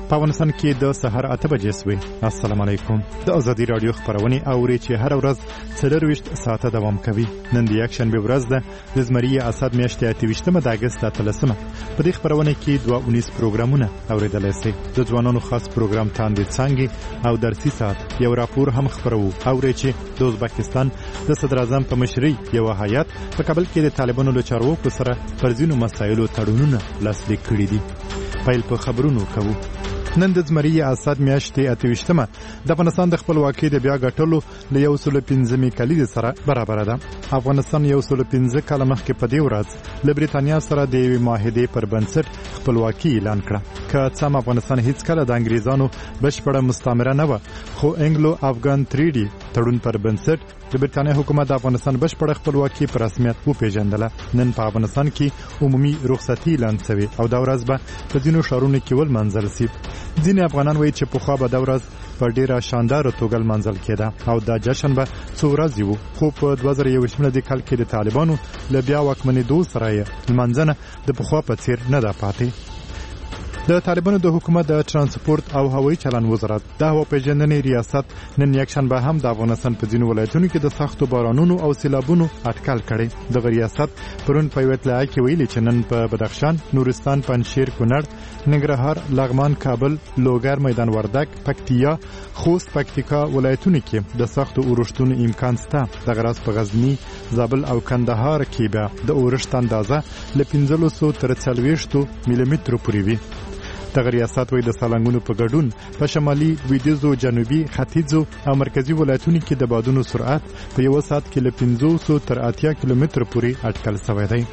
په افغانستان کې د سحر 8 بجې سوي. السلام علیکم. د ازادي رادیو خبرونه اوري چې هر ورځ 24 ساعته دوام کوي. نن د یکشنبه ورځ ده د زمری اسد میاشتې 28 د اگست 13. په دې خبرونه کې 219 پروګرامونه اوریدل شي. د ځوانانو خاص پروګرام تاندې څنګه او درسي ساعت یو راپور هم خبرو اوري چې د ازبکستان د صدر اعظم په مشرۍ یو هیئت په کابل کې د طالبانو له چارواکو سره پر ځینو مسایلو تړونونه لاسلیک کړي دي. پیل په خبرونو کوو. نن د زمری اسد میاشتې 28 د افغانستان د خپلواکۍ د بیا ګټلو له 115 کلید سره برابر ده. افغانستان 115 کال مخکې په دې ورځ له بریتانیا سره د یوې معاهدې پر بنسټ خپلواکي اعلان کړه. که څه افغانستان هیڅ کله د انګریزانو بشپړه مستعمره نه و، خو انګلو افغان تریډي تړون پر بنسټ د بریتانیا حکومت د افغانستان بشپړه خپلواکي په رسمیت وپیژندله. نن په افغانستان کې عمومي رخصتي اعلان شوې او دا ورځ به په ځینو ښارونو کې ولمانځل شي. ځینې افغانان وایي چې پخوا به دا ورځ په ډیره شانداره توګه لمانځل کېده او دا جشن به څو ورځې وو، خو په 2021 کال کې د طالبانو له بیا واکمنېدو سره یې لمانځنه د پخوا په څیر نه ده پاتې. د طالبانو د حکومت د ترانسپورت او هوایي چلن وزارت د هوا پیژندنې ریاست نن یکشنبه هم د افغانستان په ځینو ولایتونو کې د سختو بارانونو او سیلابونو اټکل کړي. د ریاست پرون په اطلاع کې ویلي چې نن په بدخشان، نورستان، پنجشیر، کونړ، ننګرهار، لغمان، کابل، لوګر، میدان وردګ، پکتیا، خوست، پکتیکا ولایتونو کې د سختو اورښتونو امکان شته. د غراس په غزنی، زابل او کندهار کې به د اورښت اندازه له 1500 تر 40 ملي مترو پورې وي. دغه ریاست وایي د سالنګونو په ګډون په شمالي، لویدیځو، جنوبي، ختیځو او مرکزي ولایتونو کې د بادونو سرعت په یو ساعت کې له 500 تر 80 کیلومتر پورې اټکل شوی دی.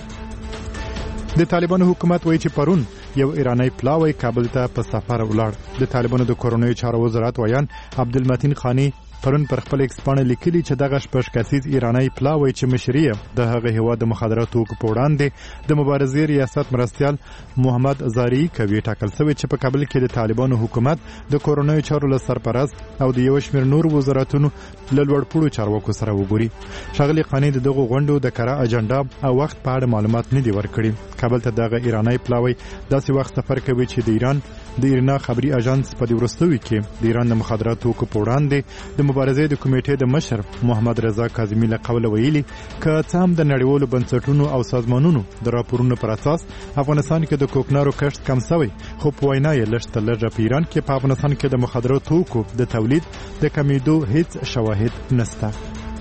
د طالبانو حکومت وایي چې پرون یو ایرانی پلاوی کابل ته په سفر ولاړ. د طالبانو د کورنیو چارو وزارت ویان عبدالمتین خانی پرون پر خپل ایکس پاڼه لیکلي چې دغه شپږ کسیز ایرانی پلاوی چې مشري د هغه هیواد د مخدره توکو په وړاندې د مبارزې ریاست مرستیال محمد زاری کوي ټاکل شوی چې په کابل کې د طالبانو حکومت د کورنیو چارو له سرپرست او د یو شمېر نور وزارتونو له لوړپوړو چارواکو سره وګوري. ښاغلي خانی د دغو غونډو د کره اجنډا او وخت په اړه معلومات نه دي ورکړي. کابل ته دغه ایرانی پلاوی داسې وخت سفر کوي چې د ایرنا خبري اژانس په دې ورستوي کې د ایران د مخدره توکو په وړاندې د مبارزې د کمیټې د مشر محمد رضا کاظمي له قوله ویلي که څه هم د نړیوالو بنسټونو او سازمانونو د راپورونو پر اساس افغانستان کې د کوکنارو کښت کم شوی، خو په وینا یې لږ تر لږه په ایران کې په افغانستان کې د مخدره توکو د تولید د کمیدو هیڅ شواهد نشته.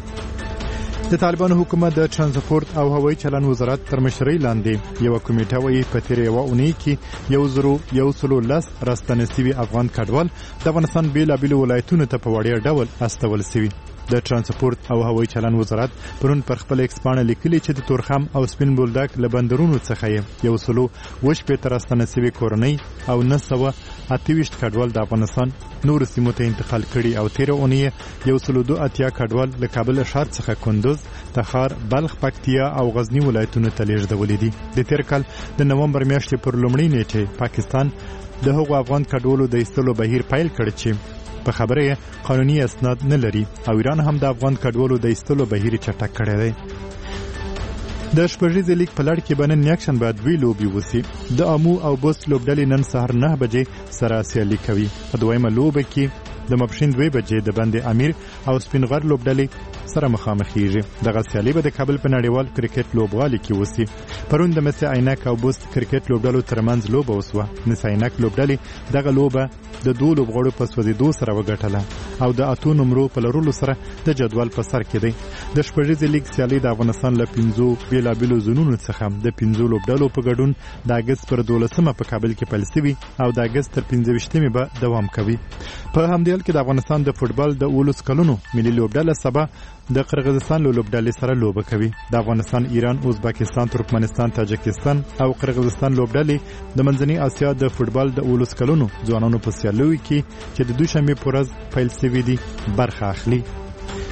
د طالبانو حکومت د ترانسپورت او هوایي چلن وزارت تر مشرۍ لاندې یو کمیټه وایي په تیر یو اونۍ کې 110 راستنه سوي افغان کډوال د افغانستان بیلابیلو ولایتونو ته په وړیا ډول استول سوي. د ترانسپورت او هوایي چلن وزارت پرون پر خپل ایکس پاڼه لیکلي چې د تورخم او سپین بولدک له بندرونو څخه 110 راستنه سوي کورنۍ او 928 کډوال د افغانستان نور سیمو ته انتقال کړي او تیر اونۍ 102 کډوال له کابل ښار څخه کندوز، تخار، بلخ، پکتیا او غزنی ولایتونو ته لیږدولي دي. د تیر کال د نومبر میاشتې پر لومړۍ نیټه پاکستان د هغو افغان کډوالو د ایستلو بهیر پیل کړ چې په خبره قانوني اسناد نه لري او ایران هم د افغان کډوالو د ایستلو بهیر چټک کړی دی. د شپږیز لیګ په لړ کې بنن یکشنبه دوی لوبي وسی. د امو او بوس لوبډلې نن سهار 9 بجې سره سیالي کوي. په دویمه لوبه کې د ماپښین 2 بجې د بند امیر او سپینغر لوبډلې سره مخامخېږي. دغه سیالي به د کابل په نړیوال کرکټ لوبغالي کې وسی. پرون د مس عینک او بوس کرکټ لوبډلو ترمنځ لوبه وسوه. مس عینک لوبډلې دغه لوبه د دوه لوبغاړو په سوځېدو سره وګټله او د اتو نمرو په لرلو سره د جدول په سر کې دی. د شپږیز لیګ سیالي د افغانستان له 5 بیلابیلو زونونو څخه د 5 لوبډلو په ګډون د اگست پر 12 په کابل کې پیل شوی او د اگست تر 15 به دوام کوي. په همدې حال کې د افغانستان د فوتبال د 19 کلونو ملي لوبډله سبا د قرغیزستان له لوبډلې سره لوبه کوي. د افغانستان، ایران، ازبکستان، ترکمنستان، تاجکستان او قرغیزستان لوبډلې د منځنۍ اسیا د فوتبال د 19 کلونو ځوانانو په سیالیو کې چې د دوشنبه په ورځ پیل شوې دي برخه اخلي.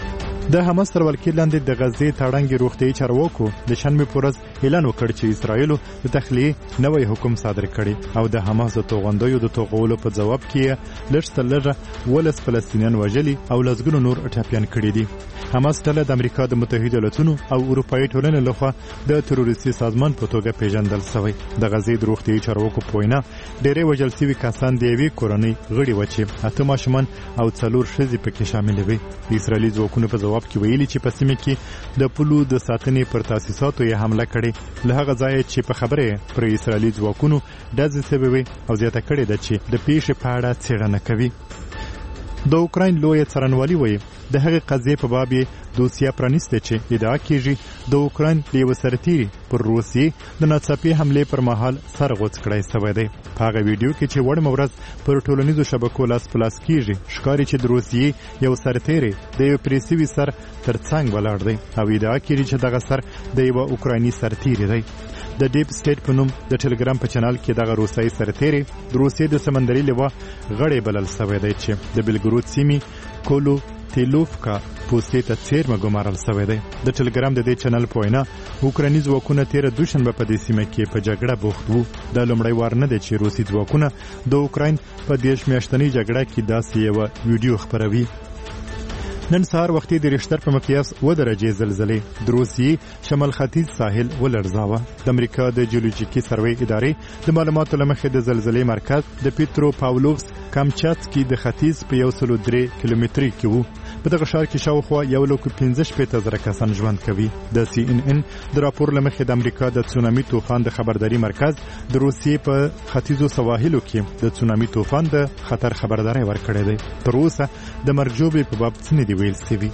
د حماس تر ولکې لاندې د غزې تړنګ روغتیايي چارواکو د شنبې په ورځ اعلان وکړ چې اسرائیل د تخلیې نوی حکم صادر کړي او د حماس د توغندیو د توغولو په جواب کې لږ ولس فلسطینیان وژلي او لسګونو نور ټاپیان کړي دي. حماس ډله د امریکا د متحده ایالاتونو او اروپایي ټولنې لخوا د تروریستي سازمان په توګه پیژندل شوی. د غزې د روغتیايي چارواکو په وینا ډېری وژل شوي کسان د یوې کورنۍ غړي وو چې 8 ماشومان او 4 ښځې پکې شامل وي. د اسرائیلي ځواکونو په جواب کې ویلي چې په سیمه کې د پولو د ساتنې پر تاسیساتو یې حمله کړې له هغه ځایه چې په خبره پر اسرائیلي ځواکونو ډزې شوې او زیاته کړې ده چې د پیښې په اړه څېړنه کوي. د اوکراین لوی څارنوالي وایي د هغې قضیې په باب یې دوسیه پرانیسته چې ادعا کیږي د اوکراین له یوه سرتیري پر روسیې د ناڅاپي حملې پر مهال سر غوڅ کړی شوی دی. په هغه ویډیو کې چې وړمه ورځ پر ټولنیزو شبکو لاس په لاس کیږي ښکاري چې د روسیې یو سرتیری د یو پرې سوي سر تر څنګ ولاړ دی او ادعا کیږي چې دغه سر د یوه اوکرایني سرتیری دی. د ډیپ سټیټ په نوم د ټلګرام په چینل کې دغه روسیایي سرتیری د روسیې د سمندري لوا غړی بلل شوی دی چې د بلګرود سیمې کولو تیلوفکا پوستې ته څیرمه ګمارل شوی دی. د ټلګرام د دې چینل په وینا اوکرایني ځواکونه تېره دوشنبه په دې سیمه کې په جګړه بوخت وو. دا لومړی وار نه دی چې روسي ځواکونه د اوکراین په 10 میاشتنۍ جګړه کې داسې یوه ویډیو خپروي. نن سهار وختي د ریشتر په مقیاس 2 درجې زلزلې د روسیې شمال ختیځ ساحل ولړزاوه. د امریکا د جیولوجیکي سروې ادارې د معلوماتو له مخې د زلزلې مرکز د پیترو پاولوفس کامچاتسکي د ختیځ په 103 کیلومتري کې وو. په دغه ښار کې شاوخوا 1,15,000 کسان ژوند کوي. د CNN د راپور له مخې د امریکا د تسونامي طوفان د خبرداري مرکز د روسیې په ختیځو سواحلو کې د تسونامي طوفان د خطر خبرداري ورکړې ده. تر اوسه د مرګ ژوبلې په باب څه نه دي ویل شوي.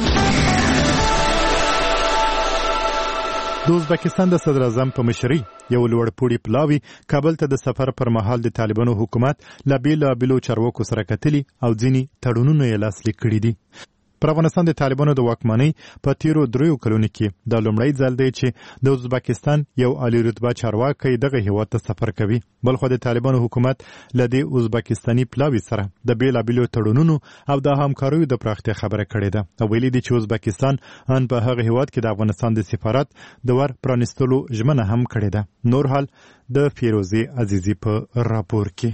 د ازبکستان د صدر اعظم په مشرۍ یو لوړپوړي پلاوي کابل ته د سفر پر مهال د طالبانو حکومت له بیلابیلو چارواکو سره کتلي او ځینې تړونونه یې لاسلیک کړي دي. پر افغانستان د طالبانو د واکمنۍ په تیرو 3 کلونو کې د لومړی ځل دی چې د ازبکستان یو عالی رتبه چارواکي دغه هیواد ته سفر کوي. بلخو د طالبانو حکومت له دې ازبکستاني پلاوي سره د بیلابیلو تړونونو او د همکاریو د پراختیا خبره کړې ده او ویلي دي چې ازبکستان ان په هغه هیواد کې د افغانستان د سفارت د ور پرانستلو ژمنه هم کړې ده. نور حال د فیروزي عزیزی په راپور کې.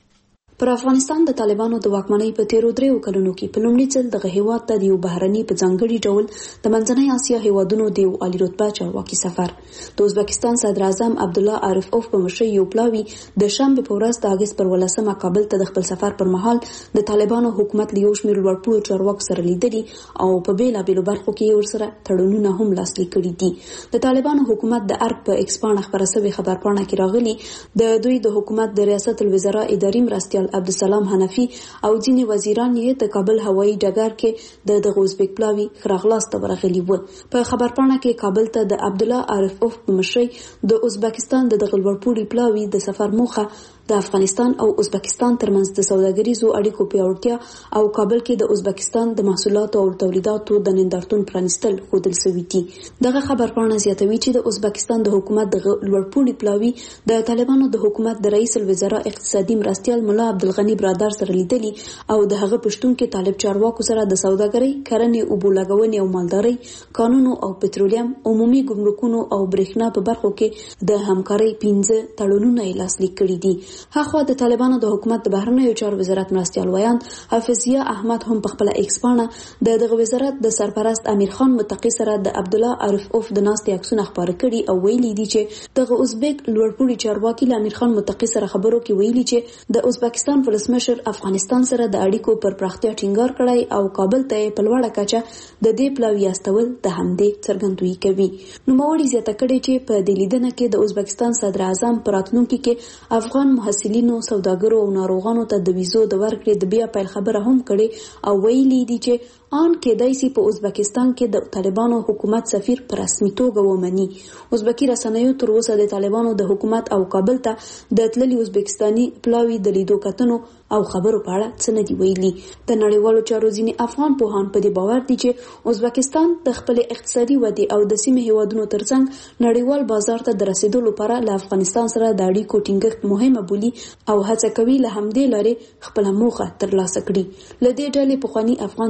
پر افغانستان د طالبانو د واکمنۍ په تیرو 3 کلونو کې په لومړي ځل دغه هیواد ته د یو بهرني په ځانګړي ډول د منځنۍ اسیا هیوادونو د یو عالی رتبه چارواکي سفر د ازبکستان صدر اعظم عبدالله عارفوف په مشرۍ یو پلاوي د شنبې په ورځ د اگست پر 18 کابل ته د خپل سفر پر مهال د طالبانو حکومت له یو شمېر لوړپوړو چارواکو سره لیدلي او په بیلابیلو برخو کې ورسره تړونونه هم لاسلیک کړي دي. د طالبانو حکومت د ارګ په ایکسپانه خبره شوې خبرپاڼه کې راغلي د دوی د حکومت د ریاست الوزرا اداري مرستیال عبدالسلام حنفي او ځینې وزیران یې د کابل هوایي ډګر کې د ازبک پلاوي راغلاست ورغلي وو. په خبرپاڼه کې کابل ته د عبدالله عارفوف په مشرۍ د ازبکستان د غلبرپوړي پلاوي د سفر موخه د افغانستان او ازبکستان ترمنځ د سوداګریزو اړیکو پیاوړتیا او کابل کې د ازبکستان د محصولاتو او تولیداتو د نندارتون پرانیستل ښودل شوي دي. دغه خبرپاڼه زیاتوي چې د ازبکستان د حکومت د لوړپوړي پلاوي د طالبانو د حکومت د رئیس الوزرا اقتصادي مرستیال ملا عبدالغني برادر سره لیدلي او د هغه پښتون کې طالب چارواکو سره د سوداګرۍ، کرنې، اوبو لګونې او مالدارۍ، قانون او پټرولیم، عمومي ګمرکونو او برېښنا په برخو کې د همکارۍ 15 تړونونه یې لاسلیک کړي دي. هغه د طالبانو د حکومت د بهرنیو چارو وزارت مرستیال ویان حافظیه احمد هم په خپل ایکسپانه دغه وزارت د سرپرست امیر خان متقی سره د عبدالله عارفوف د ناستې عکسونه خپاره کړي او ویلي دي چې دغه ازبک لوړپوړي چارواکي له امیر خان متقی سره خبرو کې ویلي چې د ازبکستان ولسمشر افغانستان سره د اړیکو پر پراختیا ټینګار کړی او کابل ته په لوړه کچه د دې پلاوي استول د همدې څرګندوي کوي. نو موري زیاته کړي چې په دې لیدنه کې د ازبکستان صدر اعظم پر راتلونکي کې افغان محصلینو، سوداګرو او ناروغانو ته د ویزو د ورکړې د بیا پیل خبره هم کړې او ویلي دي چې آن کېدای شي په ازبکستان کې د طالبانو حکومت سفیر په رسمي توګه ومني. ازبکي رسنیو تر اوسه د طالبانو د حکومت او کابل ته د تللي ازبکستاني پلاوي د لیدو کتنو او خبرو په اړه څه نه دی ویلي. د نړیوالو چارو ځینې افغان پوهان په دې باور دي چې ازبکستان د خپل اقتصادي ودې او د سیمې هیوادونو ترڅنګ نړیوال بازار ته د رسیدو لپاره له افغانستان سره د اړیکو ټینګښت مهمه بولي او هڅه کوي له همدې لارې خپل موخه ترلاسه کړي. له دې ډلې پخوانی افغان ډیپلوماټ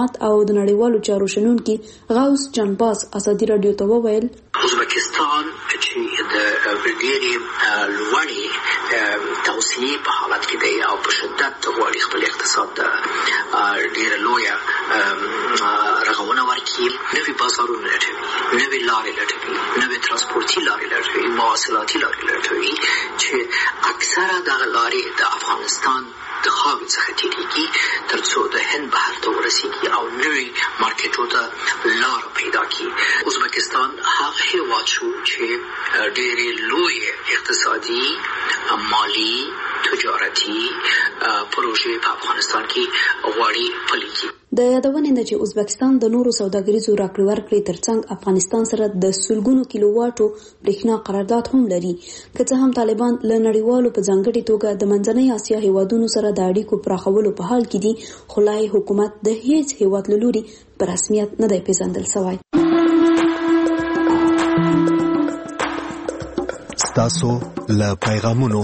ډیپلوماټ او د نړیوالو چارو شنونکي غوث جانباز ازادي رادیو ته وویل ازبکستان چې د ډېرې لوړې توسعې په حالت کې دی او په شدت غواړي خپل اقتصاد ته ډېره لویه رغونه ورکړي، نوي بازارونه لټوي، نوي لارې لټوي، نوي ترانسپورتي لارې لټوي، مواصلاتي لارې لټوي چې اکثره دغه لارې د افغانستان د خاورې څخه تېرېږي تر څو د هند بحر ته ورسېږي او نوي مارکېټو ته لار پیدا کړي. ازبکستان هغه هېواد شو چې ډېرې لویې اقتصادي، مالي، تجارتي پروژې په افغانستان کې غواړي پلي کړي. د یادونې نه چې ازبکستان د نورو سوداګریزو راکړې ورکړې ترڅنګ افغانستان سره د سلګونو کیلو واټو برېښنا قرارداد هم لري، که څه هم طالبان له نړیوالو په ځانګړې توګه د منځنۍ اسیا هیوادونو سره د اړیکو پراخولو په حال کې دي، خو لا حکومت د هیڅ هیواد له لوري په رسمیت نه دی پیژندل شوی. ستاسو له پیغامونو.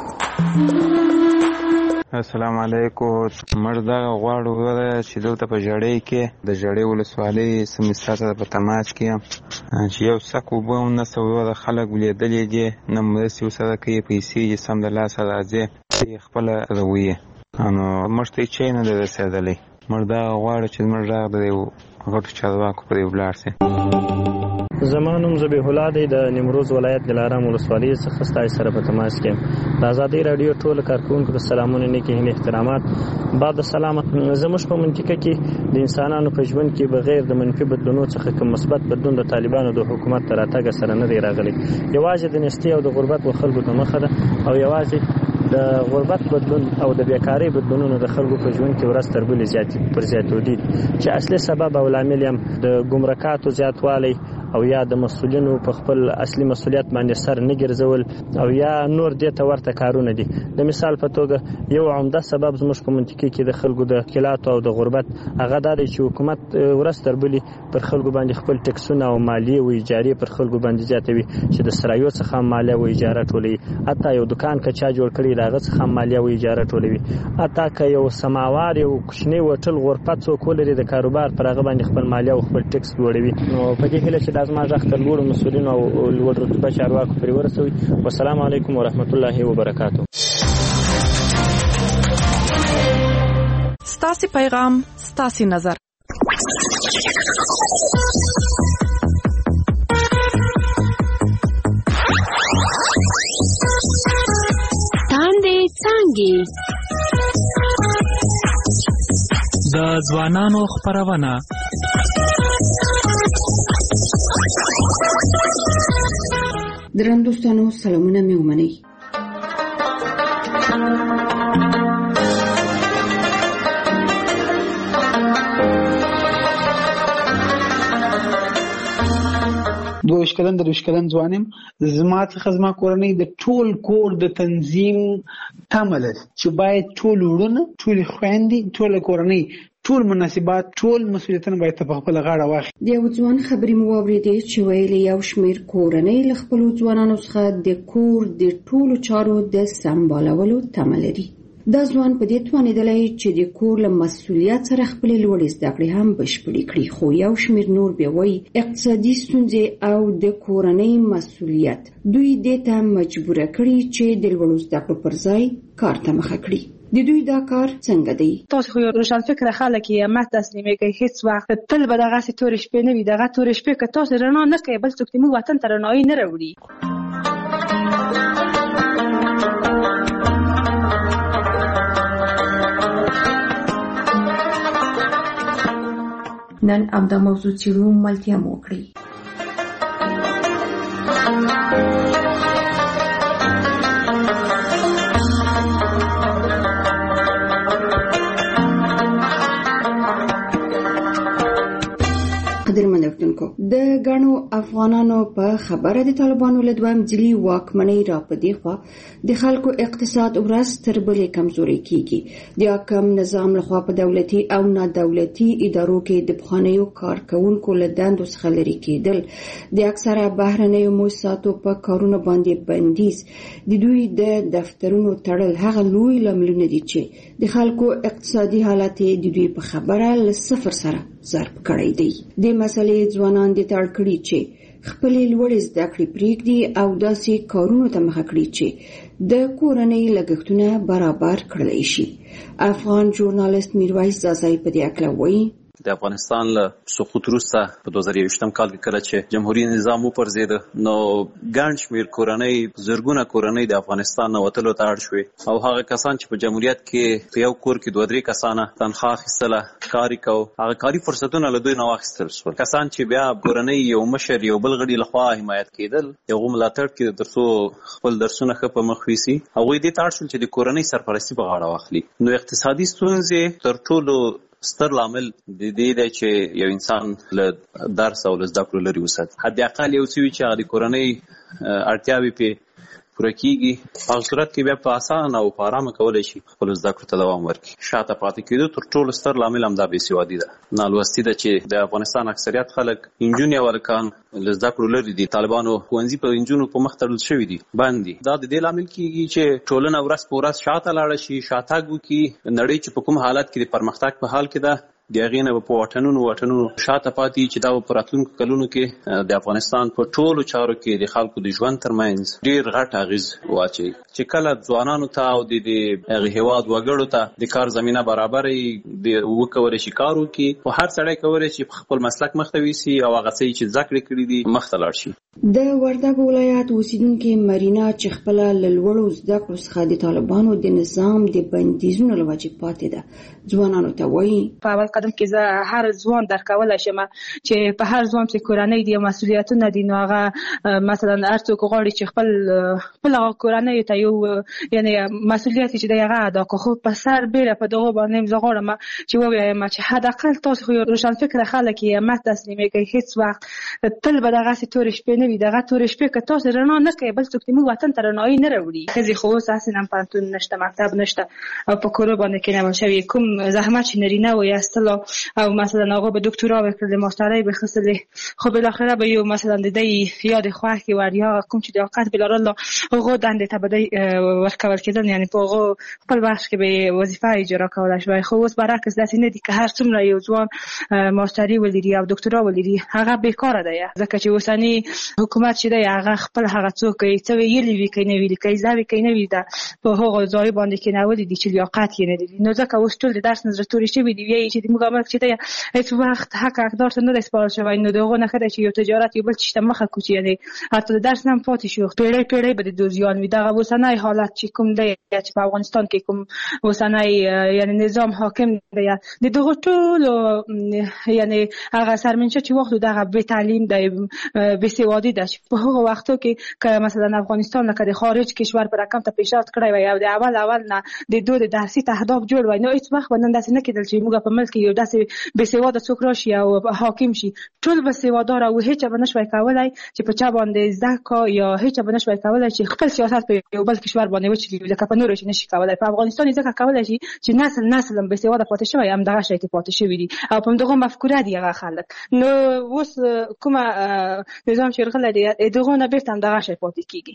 السلام علیکم. موږ دا غواړو چې دلته په ژړۍ کې د ژړۍ ولسوالۍ سمستر سره په تماس کې چې یو څک اوبه هم نشته، د خلک ولیدلې دي نه مرستې ورسره کوي، پیسې یې سم د لاسه راځي خپله رویې، نو موږ ته هېڅ شی نه دی رسېدلی. موږ دا غواړو چې زموږ غږ د یو غټو چارواکو پورې ولاړ شي. زما نوم ذبیح الله دی، د نیمروز ولایت دلارام ولسوالۍ څخه ستاسو سره په تماس کې. د ازادۍ راډیو ټول کارکونکو ته سلامونه، نیکې هیلې، احترامات. بعد السلام. زموږ په منطقه کې د انسانانو په ژوند کې بغیر د منفي بدلونونو څخه کوم مثبت بدلون د طالبانو د حکومت تر راتګ سره نه دی راغلی. یوازې د نستي او د غربت و خلکو ته مخه ده، او یوازې د غربت بدلون او د بیکاری بدلونونو د خلکو په ژوند کې ورځ تر بلې زیاتېدو دي، چې اصلي سبب او لامل یې د ګمرکاتو زیاتوالی او یا د مسؤلینو په خپل اصلي مسؤلیت باندې سر نه ګرځول او یا نور دې ته ورته کارونه دي. د مثال په توګه یو عمده سبب زموږ په منطقه کې د خلکو د ښکېلاتو او د غربت هغه دا دی چې حکومت ورځ تر بلې پر خلکو باندې خپل ټکسونه او مالیې او اجارې پر خلکو باندې زیاتوي، چې د سرایو څخه مالیه او اجاره ټولوي، حتی یو دکان که چا جوړ کړي د هغه څخه مالیه او اجاره ټولوي، حتی که یو سماوار یو کوچنی هوټل غرفه څوک ولري د کاروبار پر هغه باندې خپل مالیه او خپل ټکس لوړوي. نو په دې هیله چې دا زما غږ تر لوړو مسؤلینو او لوړ رتبه چارواکو پورې ورسوي. والسلام علیکم ورحمت الله وبرکاته. ستاسو پیغام، ستاسو نظر. تاندې څانګې د ځوانانو خپرونه. درنو دوستانو سلامونه مې ومنئ. دویش کلن ځوان یم. زما څخه زما کورنۍ د ټول کور د تنظیم تمه لري چې باید ټول وروڼه، ټول خویندې، ټول کورنۍ، ټول مناسبات، ټول مسؤلیتونه باید په خپل غاړه واخلي. د یو ځوان خبرې مو واورېدې چې ویلي یو شمېر کورنۍ له خپلو ځوانانو څخه د کور د ټولو چارو د سمبالولو تمه لري. دا ځوان په دې توانېدلی چې د کور له مسؤلیت سره خپلې لوړې زده کړې هم بشپړې کړي، خو یو شمېر نور بیا وایي اقتصادي ستونزې او د کورنۍ مسؤلیت دوی دې ته مجبوره کړي چې د لوړو زده کړو پر ځای کار ته مخه کړي. د دوی دا کار څنګه دی؟ تاسو خو روشن فکر خلک یې ما تسلیمې کوي، هیڅ وخت تل به دغه تورې شپې نه وي. دغه تورې شپې که تاسو رڼا نه کوي، بل څوک دې موږ وطن ته رڼایي نه راوړي. نن همدا موضوع څېړو، ملتیا مو وکړئ. قدرمن اورېدونکو، د غنو افغانانو په خبره د طالبانو له دویم ځلي واکمنۍ را پدې خوا د خلکو اقتصاد ورځ تر بلې کمزوري کیږي. د حاکم نظام لخوا په دولتي او نه دولتي ادارو کې د بخانیو کارکونکو له دندو څخه لرې کېدل، د اکثره بهرنیو مؤسساتو په کارونو باندې بندیز، د دوی د دفترونو تړل هغه لوی لاملونه دي چې د خلکو اقتصادي حالت د دوی په خبره له صفر سره ضرب کړی دی. د مسلې ځوانان د تړ کړي چې خپل لوړ زده کړې پریږدي او داسې کارونو ته مخه کړي چې د کورنۍ لګښتونه برابر کړلی شي. افغان ژورنالیست میرویس زاسای په دې اړه وایي: د افغانستان له سقوط وروسته په 2021 کال کې کله چې جمهوریت نظام وپرځېده، نو ګڼ شمېر کورنۍ، زرګونه کورنۍ د افغانستان نه وتلو ته اړ شوې، او هغه کسان چې په جمهوریت کې په یو کور کې 2-3 کسانه تنخواه اخیستله، کار یې کوو، هغه کاري فرصتونه له دوی نه واخیستل شول. کسان چې بیا کورنۍ یو مشر، یو بل غړي لخوا حمایت کېدل، یو ملاتړ کېده ترڅو خپل درسونه ښه په مخ یوسي، هغوی دې ته اړ شول چې د کورنۍ سرپرستي په غاړه واخلي. نو اقتصادي ستونزې تر ټولو ستر لامل د دې دی چې یو انسان له درس او له زده کړو لرې وساتي. حد اقل یو څه وي چې هغه د کورنۍ اړتیاوې پې پوره کېږي، په هغه صورت کې بیا په اسانه او په ارامه کولی شي خپلو زده کړو ته دوام ورکړي. شاته پاتې کېدو تر ټولو ستر لامل همدا بېسوادي ده، نالوستي ده چې د افغانستان اکثریت خلک، نجونې او هلکان له زده کړو لرې دي. طالبانو ښوونځي په نجونو په مخ تړل شوي دي، بند دي. دا د دې لامل کېږي چې ټولنه ورځ په ورځ شاته لاړه شي، شاتګ وکړي. نړۍ چې په کوم حالت کې د پرمختګ په حال کې ده، د هغې نه به په واټنونو شاته پاتې چې دا به په راتلونکو کلونو کې د افغانستان په ټولو چارو کې د خلکو د ژوند ترمنځ ډېر غټ اغېز واچوي. چې کله ځوانانو ته او د هغې هېواد وګړو ته د کار زمینه برابره وي، وکولی شي کار وکړي، خو هر سړی کولی شي په خپل مسلک مخته ویسي او هغه څه چې زده کړې کړي دي مخته لاړ شي. د وردګو ولایت اوسیدونکې مرینا چې خپله له لوړو زده کړو څخه د طالبانو د نظام د بندیزونو له وجې پاتې ده، ځوانانو ته وایي: په اول قدم کې زه هر ځوان درکولی شم چې په هر ځوان چې کورنۍ دي، مسؤلیتونه دي، نو هغه مثلا هر څوک غواړي چې خپل کورنۍ ته یو یعنی مسؤلیت چې دی هغه ادا کړي. خو په سر بیره په دغه باندې زه غواړم چې ووایم چې حداقل تاسو خو روشنفکره خلک یې، مه تسلیمېږئ، هېڅ وخت تل به دغسې تورې شپې نه وي. دغه تورې شپې که تاسو رڼا نه کوئ، بل څوک زموږ وطن ته رڼایي نه راوړي. ښځې خو اوس اصلا پوهنتون نشته، مکتب نشته او په کورو باندې کېنول شوي. کوم زحمت چې نارینه و ایستلو او مثلا هغه به دکترا وکړلې، ماسترۍ به اخیستلې، خو بالاخره به یو مثلا د دې یاد خوښې وړ یا کوم چې د اوقات بلرله هغو دندې ته به ورکول کېدل، یعنی په هغو خپل وخت کې به وظیفه اجرا کولی شوی. خو اوس برعکس داسې نه دي که هر څومره یو ځوان ماستري ولري او دکترا ولري، هغه بیکاره دی، ځکه چې اوسني حکومت چې دی هغه خپل هغه څوک څه ویلي وي که نه ویلي، که زده وي که نه وي، په هغو ځایو باندې کېنولي دي چې لیاقت یې نه لري. نو ځکه اوس ټول د درس نه زړه تورې شوي دي، وایي چې زموږ ملک چې دی هېڅ وخت حق حقدار ته نه دی سپارل شوی. نو د هغو نښه ده چې یو تجارت یو بل چیز ته مخه کړو، یعنې حتی د درس نه هم پاتې شو، پیړۍ به د دوزیان وي. دغه اوسنی حالت چې کوم دی چې په افغانستان کې کوم اوسنی یعنې نظام حاکم دی، د دغو ټولو یعنې هغه سرمنشه چې واخلو دغه بې تعلیم دی، بې سوادي ده، چې په هغو وختو کې که مثلا افغانستان لکه د خارج کشور په رقم ته پیشرفت کړی وی او د اول نه د دوی د درسي اهداف جوړ وی، نو هېڅ وخت به نن داسې نه کېدل چې موږ په ملک کې یو داسې بې سواده څوک راشي او حاکم شي. ټول به سوادار او هېچا به نشوی کولی چې په چا باندې زده کړه، یا هېچا به نشوی کولی چې خپل سیاست په یو بل کشور باندې وچلي، ځکه په نورو نشي کولی. په افغانستان یې ځکه کولی شي چې نسل هم بې سواده پاتې شوی، همدغه شی کې پاتې شوي دي او په همدغه مفکوره دي هغه خلک. نو اوس کومه نظام چې راغلی دی، دغو نه بېرته همدغه شی پاتې کېږي.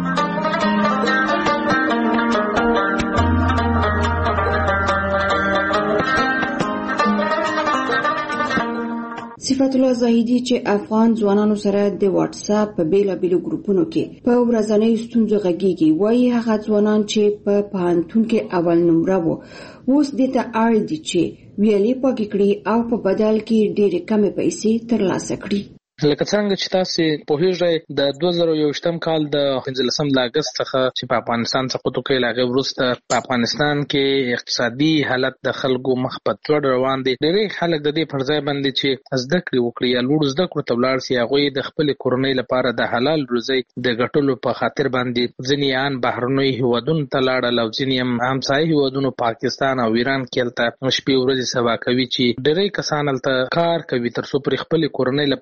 صفت الله زاهدي چې افغان ځوانانو سره د واتس اپ په بیلابیلو ګروپونو کې په ورځنیو ستونزو غږیږي، وایي هغه ځوانان چې په پوهنتون کې اول نمره وو اوس دې ته اړ دي چې ویلې پاکې کړي او په بدل کې ډېرې کمې پیسې ترلاسه کړي. لکه څنګه چې تاسو پوهیږئ د 2021 کال د 15 اگست څخه چې په افغانستان سقوط وکړ، هغه وروسته په افغانستان کې اقتصادي حالت د خلکو مخ په ځوړ روان دي. ډېری خلک د دې پر ځای باندې چې زده کړې وکړي یا لوړ زده کړو ته ولاړ شي، هغوی د خپل کورنۍ لپاره د حلال روزۍ د ګټلو په خاطر باندې ځینې ان بهرنیو هیوادونو ته لاړل او ځینې هم همسایه هیوادونو پاکستان او ایران کې هلته شپې ورځې سبا کوي چې ډېری کسان هلته کار کوي تر څو پر خپل کورنۍ لپاره د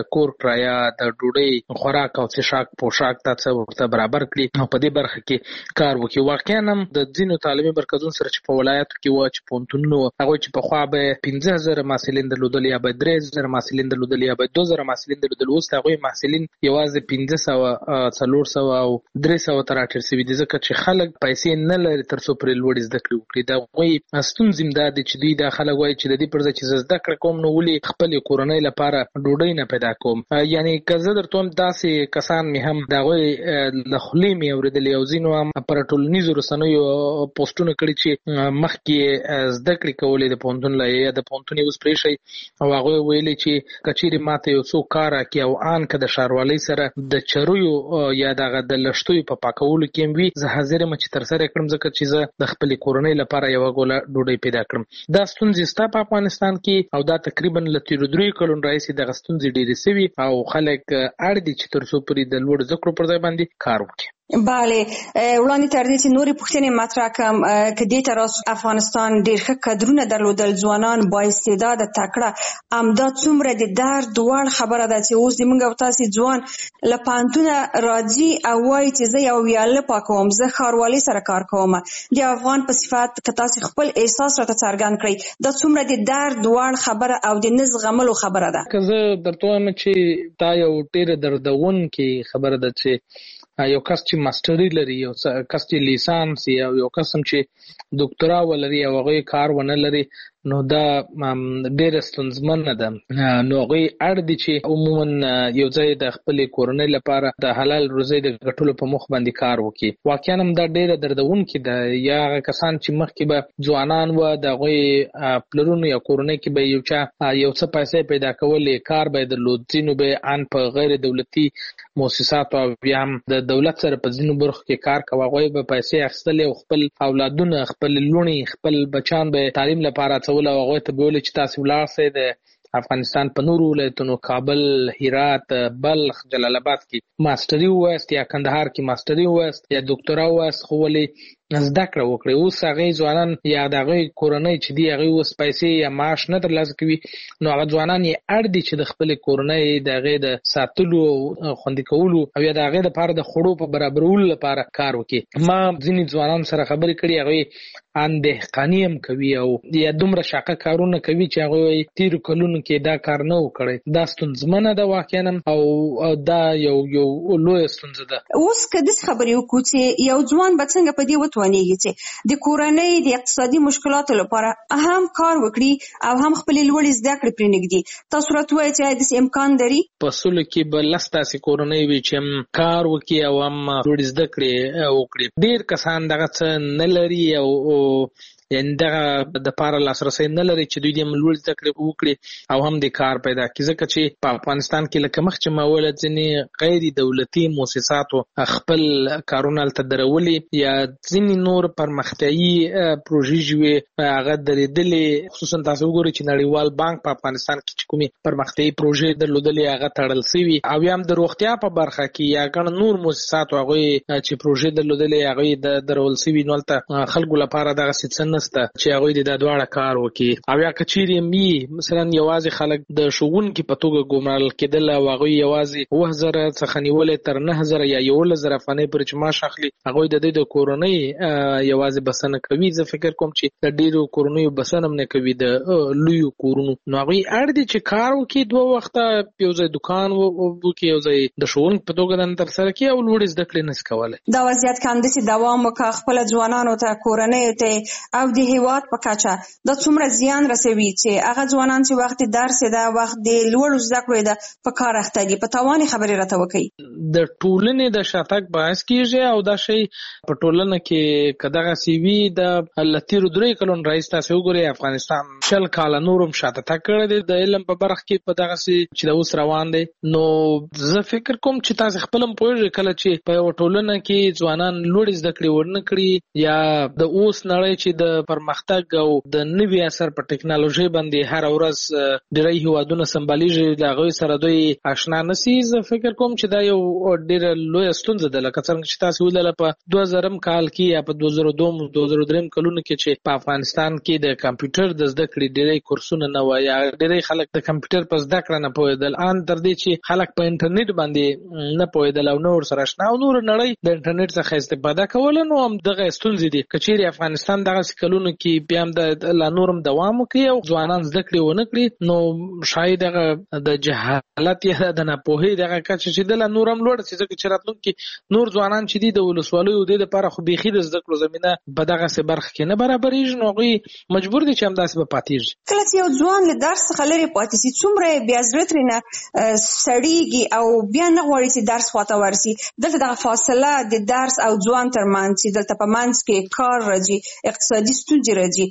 د کور کرایه، د ډوډۍ خوراک او څښاک پوشاک ته ورته برابر کړي او په دې برخه کې کار وکړي. واقعا هم د ځینو تعلیمي مرکزونو سره چې په ولایتو کې وو چې پوهنتونونه وو، هغوی چې پخوا به 15,000 محصلین درلودل یا به 3,000 محصلین درلودل یا به 2,000 محصلین درلودل، اوس هغوی محصلین یوازې 500 400 او 300 ته راټیټ شوي دي، ځکه چې خلک پیسې نه لري تر څو پرې لوړې زده کړې وکړي. د هغوی ستونزې هم دا دي چې دوی دا خلک وایي چې د دې پر ځای چې زه زده کړه کوم نو ولې خپلې کورنۍ لپاره ډوډۍ نه پیدا کوم. یعنې که زه درته وایم داسې کسان مې هم د هغوی له خولې مې اورېدلې او ځینو هم پر ټولنیزو رسنیو پوسټونه کړي چې مخکې زده کړې کولې د پوهنتون له یا د پوهنتون یې اوس پرېښی او هغوی ویلي چې که چیرې ماته یو څوک کار راکړي او آن که د ښاروالۍ سره د چریو یا دغه د لښتیو په پاکولو کې هم وي، زه حاضر یم چې ترسره کړم ځکه چې زه د خپلې کورنۍ لپاره یوه ګوله ډوډۍ پیدا کړم. دا ستونزې شته په افغانستان کې او دا تقریبا له تېرو 3 کلونو راهیسې دغه ستونزې ډېرې شوي او خلک اړ دي چې تر څو پورې د لوړو زده کړو پر ځای باندې کار وکړي. بله، وړاندې تر دې چې نورې پوښتنې مطرح کړم، که دې ته راس افغانستان ډېر ښه کدرونه درلودل، ځوانان با استعداده تکړه، همدا څومره د درد وړ خبره ده چې اوس زموږ او تاسې ځوان له پوهنتونه راځي او وایي چې زه یو ویاله پاکوم، زه ښاروالۍ سره کار کوم. د افغان په صفت که تاسې خپل احساس راته څرګند کړئ، دا څومره د درد وړ خبره او د نه زغملو خبره ده. که زه درته وایم چې دا یو ډېره دردونکې خبره ده چې یو کس چې ماستري لري، یو کس چې لیسانس یا یو کس هم چې ډاکټرا ولري او هغوی کار ونه لري، نو دا ډېره ستونزمنه ده. نو هغوی اړ دي چې عموما یو ځای د خپلې کورنۍ لپاره د حلال روزۍ د ګټلو په موخ باندې کار وکړي. واقعا هم دا ډېره دردونکې ده. یا هغه کسان چې مخکې به ځوانان وه، د هغوی پلرونو یا کورنۍ کې به یو چا یو څه پیسې پیدا کولې، کار به یې درلود، ځینو به یې ان په غیر دولتي مؤسساتو او بیا هم د دولت سره په ځینو برخو کې کار کوه، هغوی به پیسې اخیستلې او خپل اولادونه، خپل لوڼې، خپل بچان به تعلیم لپاره اچول او هغوی ته به ویل چې تاسې ولاړ سئ د افغانستان په نورو ولایتونو کابل، هرات، بلخ، جلال آباد کې ماستري ووایست یا کندهار کې ماستري ووایست یا ډاکټرا ووایست، خو ولې زده کړه وکړئ. اوس هغوی ځوانان یا د هغوی کورنۍ چې دي هغوی اوس پیسې یا معاش نه ترلاسه کوي، نو هغه ځوانان یې اړ دي چې د خپلې کورنۍ د هغې د ساتلو او خوندي کولو او یا د هغې دپاره د خوړو په برابرولو لپاره کار وکړي. ما ځینې ځوانانو سره خبرې کړي، هغوی ان دهقاني هم کوي او یا دومره شاقه کارونه کوي چې هغوی تېرو کلونو کې دا کار نه و کړی. دا ستونزمنه ده واقعا او دا یو لویه ستونزه ده. اوس که داسې خبرې وکړو چې یو ځوان به څنګه په دې وتوانېږي چې د کورنۍ د اقتصادي مشکلاتو لپاره هم کار وکړي او هم خپلې لوړې زده کړې پرېنږدي؟ تاسو راته ووایئ چې داسې امکان لري؟ په سلو کې به 10 داسې کورنۍ وي چې هم کار وکړي او هم لوړې زده کړې وکړي. ډېر کسان دغه څه نه لري او یعنې دغه دپاره لاسرسی نه لري چې دوی د لوړې زده کړې وکړي او هم د کار پیدا کړي، ځکه چې په افغانستان کې لکه مخکې ما وویل ځینې غیر دولتي مؤسساتو خپل کارونه هلته درولي یا ځینې نور پرمختیایي پروژې چې وې هغه درېدلې. خصوصا تاسو وګورئ چې نړیوال بانک په افغانستان کې چې کومې پرمختیایي پروژې درلودلې هغه تړل شوي او یا هم د روغتیا په برخه کې یا ګڼ نور مؤسساتو هغوی چې پروژې درلودلې هغوی درول شوي، نو هلته خلکو لپاره دغسې څه نشته چې هغوی د دا دواړه کار وکړي. او یا که چیرې هم وي مثلا یوازې خلک د ښوونکي په توګه ګمارل کېدل او هغوی یوازې 9,000 څخه نیولې تر 9,000 یا 11,000 افغانۍ پورې چې معاش اخلي، هغوی د دوی د کورنۍ یوازې بسنه کوي. زه فکر کوم چې د ډېرو کورنیو بسنه هم نه کوي د لویو کورونو، نو هغوی اړ دي چې کار وکړي، 2 وخته یو ځای دکان وکړي، یو ځای د ښوونکي په توګه دنده ترسره کړي او لوړې زده کړې نشي کولی. دا وضعیت که همداسې دوام وکړه، خپله ځوانانو ته، کورنیو ته او د هیواد په کچه دا څومره زیان رسوي چې هغه ځوانان چې وخت درس ده، وخت د لوړو زده کړو ده، په کار اخته دي. په تاوان خبرې راته وکړي. د ټولنې د شاتګ باعث کېږي او دا شی په ټولنه کې که دغسې وي د له تېرو 3 کلونو راهیسې تاسې وګورئ افغانستان 40 کاله نور هم شاته تګ کړی دی د علم په برخه کې په دغسې چې د اوس روان دی. نو زه فکر کوم چې تاسې خپل هم پوهېږئ کله چې په یوه ټولنه کې ځوانان لوړې زده کړې ورنه کړي یا د اوس نړۍ چې د د پرمختګ او د نوي اثر په ټکنالوژي باندې هر ورځ ډېری هیوادونه سمبالیږي د هغوی سره دوی آشنا نسی. زه فکر کوم چې دا یو ډېره لویه ستونزه ده، لکه څنګه چې تاسو ولیدل په 2000 کال کې یا په 2002-2003 کلونو کې چې په افغانستان کې د کمپیوټر د زده کړې ډېری کورسونه نه وو یا ډېری خلک د کمپیوټر په زده کړه نه پوهېدل، ان تر دې چې خلک په انټرنیټ باندې نه پوهېدل او نه ورسره آشنا او نور نړۍ د انټرنیټ څخه استفاده کوله. نو هم دغه ستونزې دي که چیرې افغانستان دغسې کلونو کې بیا هم د لا نور هم دوام وکړي او ځوانان زده کړې ونه کړي، نو شاید هغه د جهالت یا د ناپوهۍ دغه کچه چې د لا نور هم لوړه شي، ځکه چې راتلونکي نور ځوانان چې دي د ولسوالیو د لپاره خو بیخي د زده کړو زمینه په دغسې برخه کې نه برابرېږي، نو هغوی مجبور دي چې همداسې به پاتېږي. کله چې یو ځوان له درس څخه لرې پاتې شي څومره بیا زړه ترېنه سړېږي او بیا نه غواړي چې درس خواته ورسي. دلته دغه فاصله د درس او ځوان ترمنځ چې دلته په منځ کې کار راځي، اقتصادي ستونزې راځي،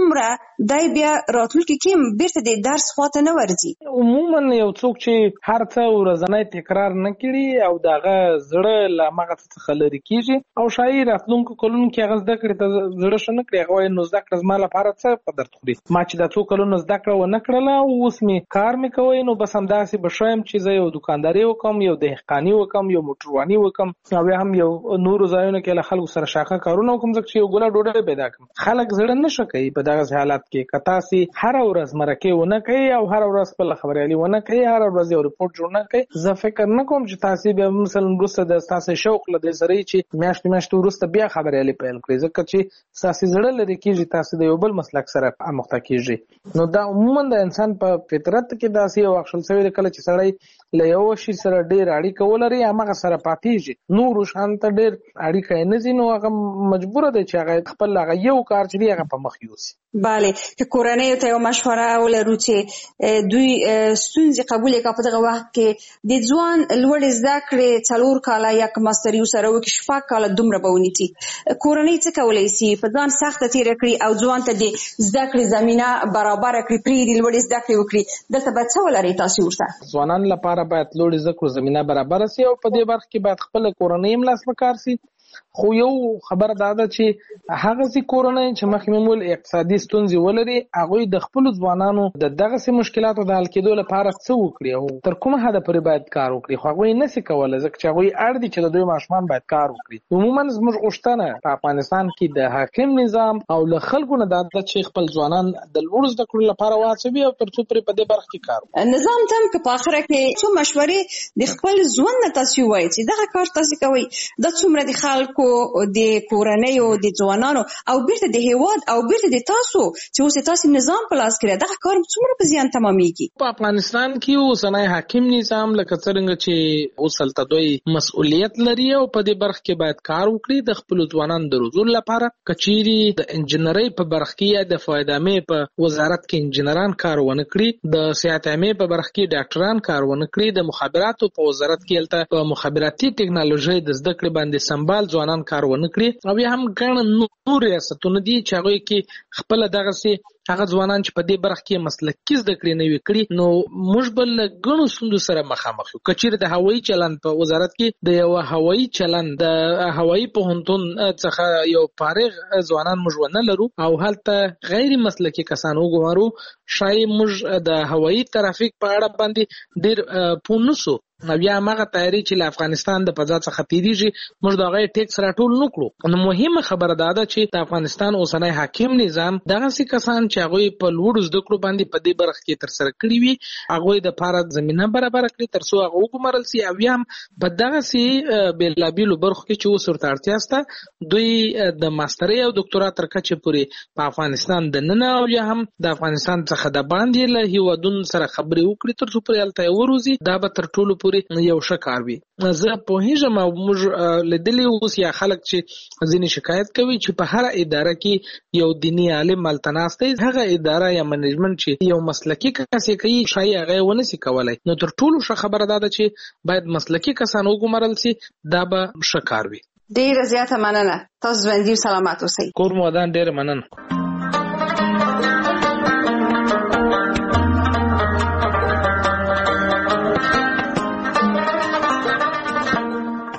څومره دای بیا راتلونکي کې بیرته د درس خواته نه ورځي. عموما یو څوک چې هر څه ورځنی تکرار نه کړي او دغه زړه له هماغه څه څخه لرې کېږي او شاید راتلونکو کلونو کې هغه زده کړې ته زړه ښه نه کړي، هغه وایي نو زده کړه زما لپاره څه په درد خوري، ما چې دا څو کلونه زده کړه ونه کړله او اوس مې کار مې کوی، نو بس همداسې به ښه یم چې زه یو دوکانداري وکړم، یو دهقاني وکړم، یو موټرواني وکړم او یا هم یو نورو ځایونو کې له خلکو سره شاخه کارونه وکړم، ځکه چې یو ګوله ډوډۍ پیدا کړم. خلک زړه نه ښه کوي په دغسې حالت کې. که تاسې هره ورځ مرکې ونه کوئ او هره ورځ خپله خبریالي ونه کوئ، هره ورځ یو رپورټ جوړ نه کوئ، زه فکر نه کوم چې تاسې بیا مثلا وروسته د ستاسې شوق له دې سره چې میاشتې وروسته بیا خبریالي پیل کړئ، ځکه چې ستاسې زړه لرې کېږي، تاسې د یو بل مسلک سره اموخته کېږي. نو دا عموما د انسان په فطرت کې داسې یو اخښل شوی دی، کله چې سړی له یو شي سره ډېر اړیکه ولري هماغه سره پاتېږي، نورو شان ته ډېر اړیکه یې نه ځي، نو هغه مجبوره دی چې هغه خپل هغه یو کار چې دی هغه په مخ یوسي. بله، که کورنۍ ته یو مشوره ولرو چې دوی ستونزې قبول کړي په دغه وخت کې د ځوان لوړې زده کړې 4 کاله یا که ماستري ورسره وکړي 6 کاله دومره به ونیسي، کورنۍ څه کولی شي په ځان سخته تېره کړي او ځوان ته د زده کړې زمینه برابره کړي، پرېږدي لوړې زده کړې وکړي؟ دلته به څه ولرئ تاسو ورته؟ ځوانانو لپاره باید لوړې زده کړو زمینه برابره شي او په دې برخه کې باید خپله کورنۍ هم لاس په کار شي. خو یو خبره دا ده چې هغه کورنۍ چې مخکې مې وویل اقتصادي ستونزې ولري، هغوی د خپلو ځوانانو د دغسې مشکلاتو د حل کېدو لپاره څه وکړي او تر کومه حده پورې باید کار وکړي، خو هغوی نشي کولی ځکه چې هغوی اړ دي چې د دوی ماشومان باید کار وکړي. عموما زموږ غوښتنه په افغانستان کې د حاکم نظام او له خلکو نه دا ده چې خپل ځوانان د لوړو زده کړو لپاره واچوي او تر څو پورې په دې برخه کې کار وکړي. نظام ته هم که په آخره کې څو مشورې د خپل ژوند نه تاسو ووایئ چې دغه کار تاسو کوئ، دا څومره د خلکو د کورنۍ او د ځوانانو او بیرته د هیواد او بیرته د تاسو چې اوس تاسو نظام په لاس کې دغه کار څومره په زیان تمامېږي؟ په افغانستان کې اوسنی حاکم نظام لکه څرنګه چې اوس هلته دوی مسؤلیت لري او په دې برخه کې باید کار وکړي د خپلو ځوانانو د روزلو لپاره. که چیرې د انجنیرۍ په برخه کې یا د فایدامې په وزارت کې انجنیران کار ونه کړي، د صحت عامې په برخه کې ډاکټران کار ونه کړي، د مخابراتو په وزارت کې هلته په مخابراتي ټکنالوژۍ د زده کړې باندې سمبال ځوانان کار ونه کړي او یا هم ګڼ نور ریاستونه دي چې هغوی کې خپله دغسې هغه ځوانان چې په دې برخه کې مسلکي زده کړې نه وي کړي، نو موږ به له ګڼو ستونزو سره مخامخ یو. که چیرې د هوایي چلند په وزارت کې د یوه هوایي چلند د هوایي پوهنتون څخه یو فارغ ځوانان موږ ونه لرو او هلته غیر مسلکي کسان وګمارو، شاید موږ د هوایي ترافیک په اړه باندې ډېر پوه نه سو او یا هماغه تیاري چې له افغانستان د فضا څخه تېرېږي موږ د هغې ټیکس راټول نه کړو. نو مهمه خبره دا ده چې د افغانستان اوسنی حاکم نظام دغسې کسان چې هغوی په لوړو زده کړو باندې په دې برخه کې ترسره کړي وي هغوی دپاره زمینه برابره کړي تر څو هغه وګمارل سي او یا هم په دغسې بېلابېلو برخو کې چې اوس ورته اړتیا شته دوی د ماسترۍ او دکتورا تر کچې پورې په افغانستان دننه او یا هم د افغانستان څخه د باندې له هېوادونو سره خبرې وکړي تر څو پورې هلته یې وروځي. دا به تر ټولو یو ښه کار وي. زه پوهېږم او موږ لیدلي اوس یا خلک چې ځینې شکایت کوي چې په هره اداره کې یو دیني عالم هلته ناست دی، هغه اداره یا منیجمنټ چې یو مسلکي کس یې کوي ښایي هغه یې ونه سي کولی. نو تر ټولو ښه خبره دا ده چې باید مسلکي کسان وګمارل سي، دا به ښه کار وي. ډېره زیاته مننه، تاسو ژوندي سلامت اوسئ. کور مو ودان، ډېره مننه.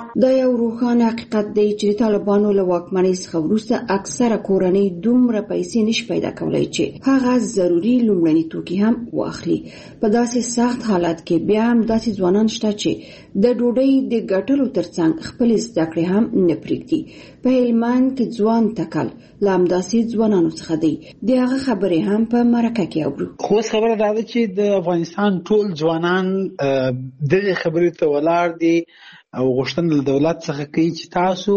دا یو روښانه حقیقت دی چې د طالبانو له واکمنۍ څخه وروسته اکثره کورنۍ دومره پیسې نشي پیدا کولی چې هغه ضروري لومړني توکي هم واخلي. په داسې سخت حالت کې بیا هم داسې ځوانان شته چې د ډوډۍ د ګټلو ترڅنګ خپل زده کړې هم نه پرېږدي. په هلمند کې ځوان تکل له همداسې ځوانانو څخه دی. د هغه خبرې هم په مرکه کې اورو. خو خبره دا ده چې د افغانستان ټول ځوانان دغه خبرې ته ولاړ دي او غوښتنه له دولت څخه کوي چې تاسو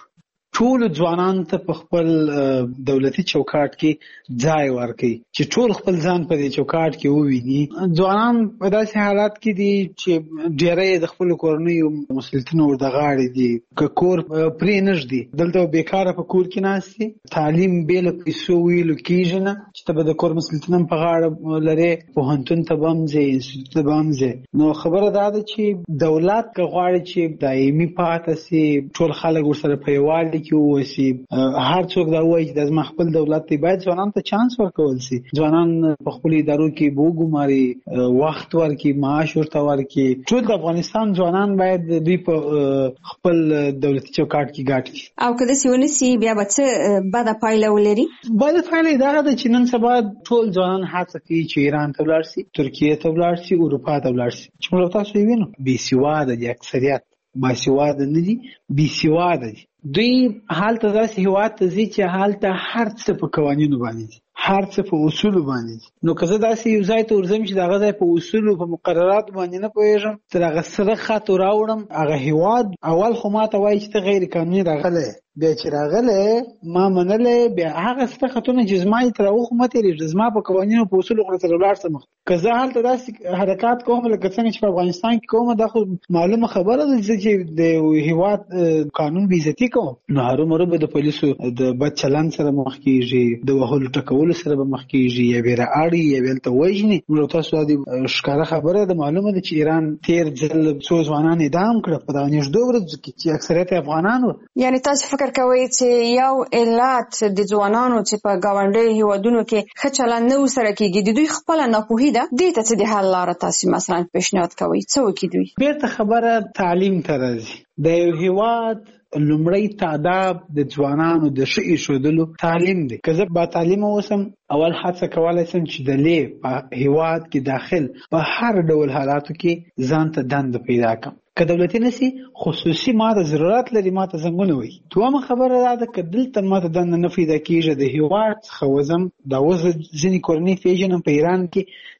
ټول ځوانان ته په خپل دولتي چوکاټ کې ځای ورکړي چې ټول خپل ځان په دې چوکاټ کې وویني. ځوانان په داسې حالات کې دي چې ډېری د خپل کورنیو مسؤلیتونو ورته غاړې دي، که کور پرې نږدي دلته بیکاره په کور کې ناست دي، تعلیم بې له پیسو ویلو کېږي نه چې ته به د کور مسؤلیتونه په غاړه لرې، پوهنتون ته به هم ځې، انسټیټوت ته به هم ځې. نو خبره دا ده چې دولت که غواړي چې دایمي پاتې سي، ټول خلک ورسره په یووالي کې ووسي، هر څوک دا وایي چې د زما خپل دولت دی، باید ځوانانو ته چانس ورکول سي. ځوانان په خپلو ادارو کې به وګماري، وخت ورکړي، معاش ورته ورکړي. ټول د افغانستان ځوانان باید دوی په خپل دولتي چوکاټ کې ګډ کړي. او که داسې ونه سي بیا به څه بده پایله ولري؟ بده پایله یې دغه ده چې نن سبا ټول ځوانان هڅه کوي چې ایران ته ولاړ سي، ترکیې ته ولاړ سي، اروپا ته ولاړ سي. چې موږ تاسو یې وینو بېسواده دي، اکثریت باسواده نه دي، بېسواده دي. دوی هلته داسې هېواد ته ځي چې هلته هر څه په قوانینو باندې دي، هر څه په اصولو باندې دي. نو که زه داسې یو ځای ته ورځم چې د هغه ځای په اصولو په مقرراتو باندې نه پوهېږم، تر هغه سره خط راوړم، هغه هېواد اول خو ماته وایي چې ته غیر قانوني راغلی، بیا چې راغلی ما منلی، بیا هغه ستا خطونه چې زما یې تر هغو خو مه تېرېږي، زما په قوانینو په اصولو خو سره ولاړ شه مخ. که زه هلته داسې حرکات کوم لکه څنګه چې په افغانستان کې کوم، دا خو معلومه خبره ده چې د هېواد قانون بې عزتي کوم، نو هرومرو به د پولیسو د بد چلند سره مخ کېږي، د وهلو ټکولو سره به مخ کېږي، یا به رااړي یا به هلته وژني. نو تاسو دا ښکاره خبره ده، معلومه ده چې ایران تېر ځل څو ځوانان اعدام کړه په دغه نږدې ورځو کې چې اکثریت افغانان وو. یعنې تاسو فکر کوئ چې یو علت د ځوانانو چې په ګاونډیو هېوادونو کې ښه چلند نه ورسره کېږي د دوی خپله ناپوهي ده؟ دې ته څه د حل لاره تاسو مثلا پیشنهاد کوئ؟ څه وکړي دوی؟ بېرته خبره تعلیم ته راځي. د یو هېواد لومړی تعداد د ځوانانو د ښه ایښودلو تعلیم دی. که زه با تعلیمه اوسم، اول هڅه کولی شم چې د په هېواد کې داخل په هر ډول حالاتو کې ځان ته دنده پیدا کړم. که دولتي نشي، خصوصي ماته ضرورت لري، ماته زنګونه وي. دویمه خبره دا ده که دلته ماته دنده نه پیدا کېږي، د هېواد څخه وځم، دا اوس ځینې کورنۍ پېژنم په ایران کې